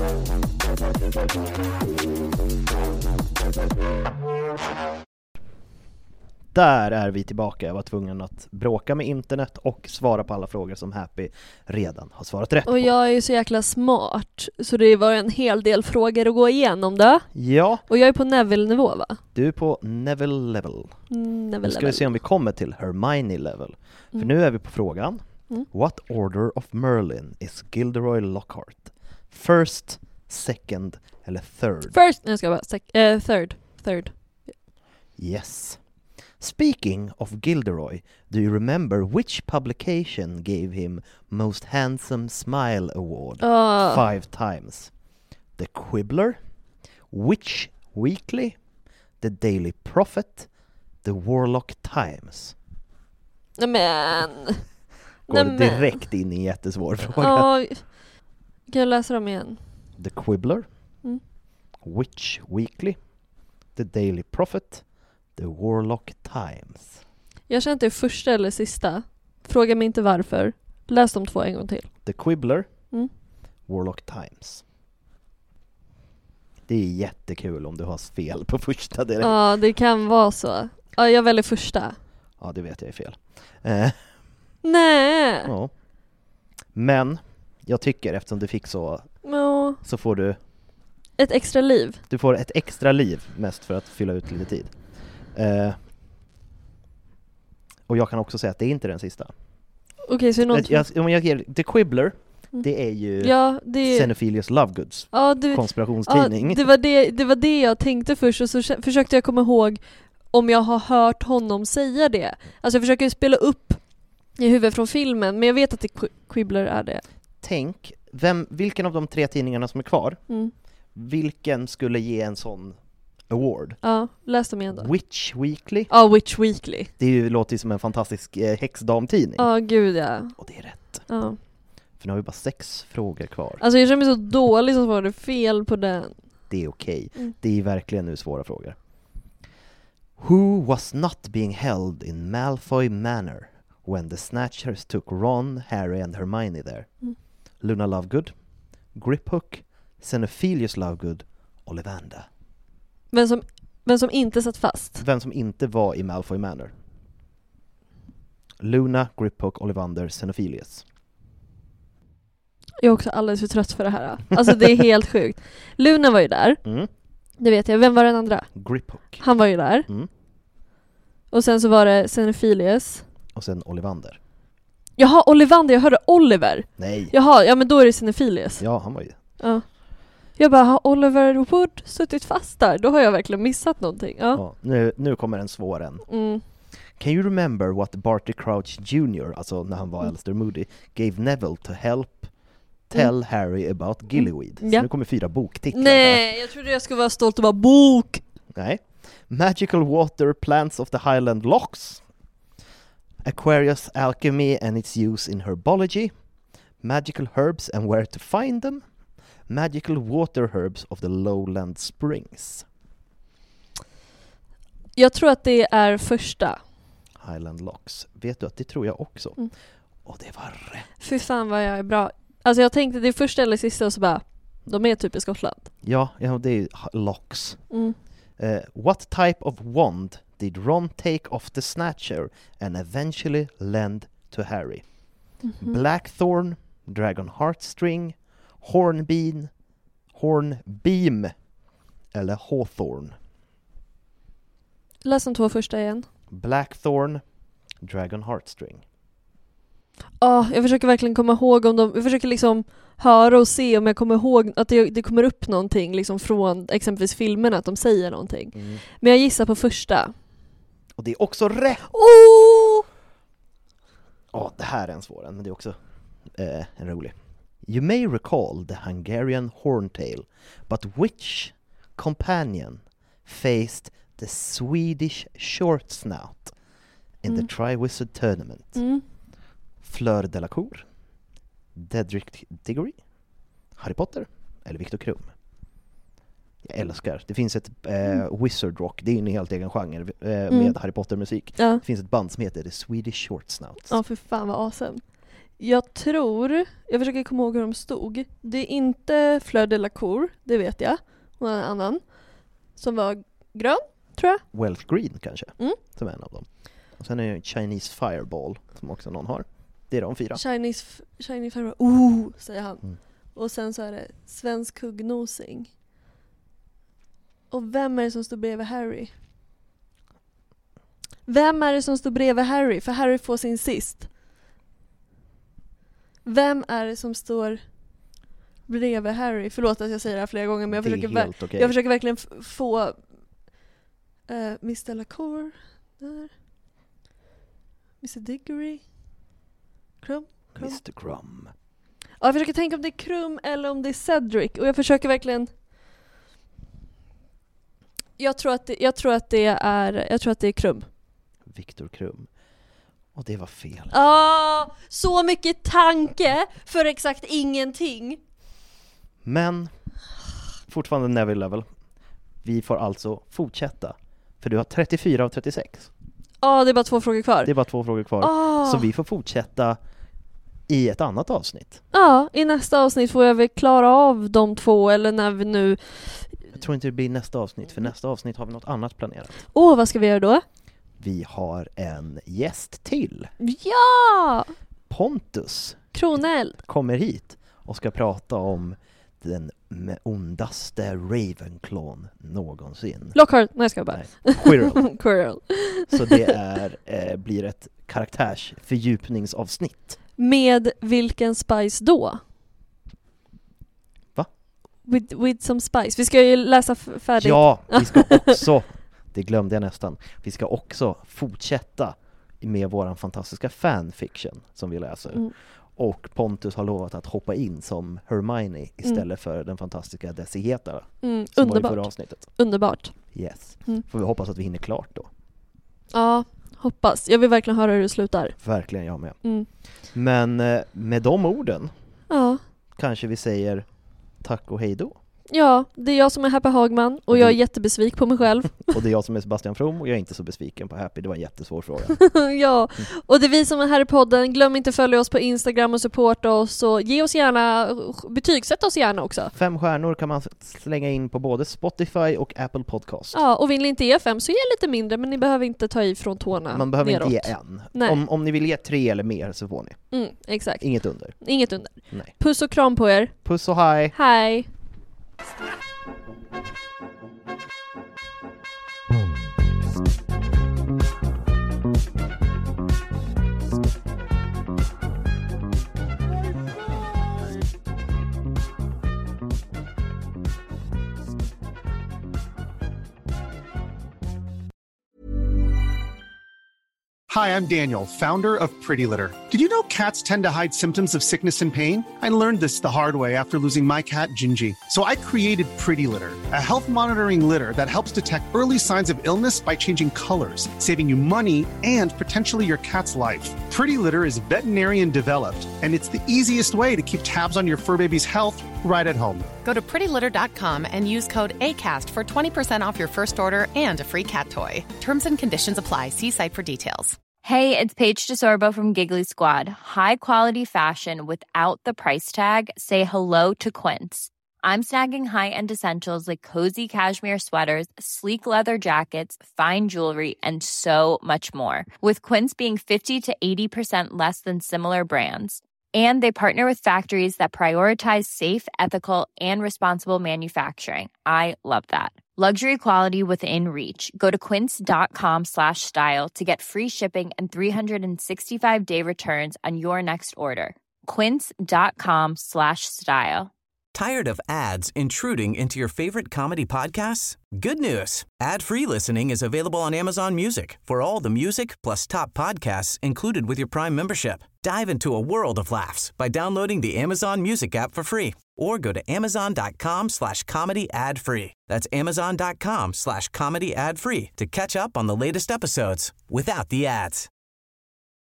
Där är vi tillbaka. Jag var tvungen att bråka med internet och svara på alla frågor som Happy redan har svarat rätt på. Och jag är ju så jäkla smart, så det var en hel del frågor att gå igenom då. Ja. Och jag är på Neville-nivå, va? Du är på Neville level. Nu ska vi se om vi kommer till Hermione level. För nu är vi på frågan. What order of Merlin is Gilderoy Lockhart? First, second eller third? First, jag ska bara third. Yes. Speaking of Gilderoy, do you remember which publication gave him Most Handsome Smile Award 5 times? The Quibbler, Witch Weekly, The Daily Prophet, The Warlock Times. Men... Går direkt in i en jättesvår fråga. Ja, kan jag läsa dem igen? The Quibbler, Witch Weekly, The Daily Prophet, The Warlock Times. Jag känner inte det första eller sista. Fråga mig inte varför. Läs de 2 en gång till. The Quibbler, Warlock Times. Det är jättekul om du har fel på första direkt. Ja, det kan vara så. Ja, jag väljer första. Ja, det vet jag är fel. Nej. Ja. Men jag tycker eftersom du fick så får du ett extra liv. Du får ett extra liv mest för att fylla ut lite tid. Och jag kan också säga att det är inte den sista. Okej, så jag ger The Quibbler. Det är ju Xenophilius Lovegoods konspirationstidning. Ja, det var det jag tänkte först, och så försökte jag komma ihåg om jag har hört honom säga det. Alltså jag försöker spela upp i huvudet från filmen, men jag vet att The Quibbler är det. Tänk, vilken av de 3 tidningarna som är kvar, vilken skulle ge en sån award? Ja, läs dem igen då. Witch Weekly. Ja, Witch Weekly. Det låter ju som en fantastisk häxdamtidning. Ja, gud ja. Och det är rätt. Ja. För nu har vi bara 6 frågor kvar. Alltså jag känner mig så dålig som svarade fel på den. Det är okej. Det är verkligen nu svåra frågor. Who was not being held in Malfoy Manor when the Snatchers took Ron, Harry and Hermione there? Luna Lovegood, Griphook, Xenophilius Lovegood, Ollivander. Vem som inte satt fast? Vem som inte var i Malfoy Manor? Luna, Griphook, Ollivander, Xenophilius. Jag är också alldeles för trött för det här. Alltså det är helt sjukt. Luna var ju där. Det vet jag. Vem var den andra? Griphook. Han var ju där. Och sen så var det Xenophilius. Och sen Ollivander. Jaha, Ollivander. Jag hörde Oliver. Nej. Jaha, ja men då är det Xenophilius. Ja, han var ju. Ja. Jag bara, har Oliver Wood suttit fast där? Då har jag verkligen missat någonting. Ja. Nu kommer en svår en. Can you remember what Barty Crouch Jr., alltså när han var Alistair Moody, gave Neville to help tell Harry about Gillyweed? Så nu kommer 4 boktitlar. Nej, jag trodde jag skulle vara stolt och vara bok. Nej. Magical Water Plants of the Highland Lochs, Aquarius Alchemy and its use in Herbology, Magical Herbs and where to find them, Magical Water Herbs of the Lowland Springs. Jag tror att det är första. Highland Lochs. Vet du att det tror jag också. Och det var rätt. Fy fan vad jag är bra. Alltså jag tänkte det är första eller sista och så bara, de är typ i Skottland. Ja det är Lochs. What type of wand did Ron take off the Snatcher and eventually lend to Harry? Blackthorn, Dragon Heartstring, Hornbeam eller Hawthorn? Läs de 2 första igen. Blackthorn, Dragon Heartstring. Jag försöker verkligen komma ihåg om jag försöker liksom höra och se om jag kommer ihåg att det kommer upp någonting liksom från exempelvis filmerna, att de säger någonting. Men jag gissar på första. Och det är också rätt! Det här är en svår, men det är också en rolig. You may recall the Hungarian Horntail, but which companion faced the Swedish Short Snout in the Triwizard Tournament? Fleur Delacour, Cedric Diggory, Harry Potter eller Victor Krum? Jag älskar. Det finns ett Wizard Rock, det är en helt egen genre med Harry Potter-musik. Det finns ett band som heter The Swedish Short Snouts. Ja, för fan vad awesome. Jag försöker komma ihåg hur de stod. Det är inte Fleur Delacour, det vet jag. Och en annan som var grön, tror jag. Wealth Green kanske, som är en av dem. Och sen är det Chinese Fireball som också någon har. Det är de 4. Chinese Fireball, säger han. Och sen så är det svensk huggnosing. Och vem är det som står bredvid Harry? För Harry får sin sist. Vem är det som står bredvid Harry? Förlåt att jag säger det här flera gånger, men jag försöker verkligen få Miss Delacour där. Mr. Diggory. Krum. Mr. Krum. Ja, jag försöker tänka om det är Krum eller om det är Cedric. Och jag försöker verkligen... Jag tror att det är Krum. Victor Krum. Och det var fel. Så mycket tanke för exakt ingenting. Men fortfarande never level. Vi får alltså fortsätta. För du har 34 av 36. Det är bara 2 frågor kvar. Det är bara 2 frågor kvar. Så vi får fortsätta i ett annat avsnitt. Ja, i nästa avsnitt får jag väl klara av de 2, eller när vi nu... Jag tror inte det blir nästa avsnitt, för nästa avsnitt har vi något annat planerat. Vad ska vi göra då? Vi har en gäst till. Ja! Pontus Kroneld kommer hit och ska prata om den ondaste Ravenclawn någonsin. Lockhart, nej ska jag bara. Quirrell. Så det blir ett karaktärsfördjupningsavsnitt. Med vilken spice då? Va? With some spice. Vi ska ju läsa färdigt. Ja, vi ska också, det glömde jag nästan, vi ska också fortsätta med våran fantastiska fanfiction som vi läser. Och Pontus har lovat att hoppa in som Hermione istället för den fantastiska Desi Hetara. Underbart. Underbart. Yes. Får vi hoppas att vi hinner klart då. Ja, hoppas. Jag vill verkligen höra hur det slutar. Verkligen, jag med. Men med de orden kanske vi säger tack och hej då. Ja, det är jag som är Happy Hagman och jag är jättebesviken på mig själv. Och det är jag som är Sebastian From och jag är inte så besviken på Happy. Det var en jättesvår fråga. Ja, och det är vi som är här i podden. Glöm inte att följa oss på Instagram och supporta oss. Och ge oss gärna, betygsätt oss gärna också. 5 stjärnor kan man slänga in på både Spotify och Apple Podcast. Ja, och vill ni inte ge 5 så ge lite mindre, men ni behöver inte ta ifrån tårna. Man behöver neråt. inte ge 1. Om ni vill ge 3 eller mer så får ni. Exakt. Inget under. Inget under. Nej. Puss och kram på er. Puss och hej. Hej. Hi, I'm Daniel, founder of Pretty Litter. Did you know cats tend to hide symptoms of sickness and pain? I learned this the hard way after losing my cat, Gingy. So I created Pretty Litter, a health monitoring litter that helps detect early signs of illness by changing colors, saving you money and potentially your cat's life. Pretty Litter is veterinarian developed, and it's the easiest way to keep tabs on your fur baby's health right at home. Go to prettylitter.com and use code ACAST for 20% off your first order and a free cat toy. Terms and conditions apply. See site for details. Hey, it's Paige DeSorbo from Giggly Squad. High quality fashion without the price tag. Say hello to Quince. I'm snagging high-end essentials like cozy cashmere sweaters, sleek leather jackets, fine jewelry, and so much more. With Quince being 50 to 80% less than similar brands. And they partner with factories that prioritize safe, ethical, and responsible manufacturing. I love that. Luxury quality within reach. Go to quince.com/style to get free shipping and 365-day returns on your next order. Quince.com/style. Tired of ads intruding into your favorite comedy podcasts? Good news. Ad-free listening is available on Amazon Music for all the music plus top podcasts included with your Prime membership. Dive into a world of laughs by downloading the Amazon Music app for free or go to amazon.com/comedy ad-free. That's amazon.com/comedy ad-free to catch up on the latest episodes without the ads.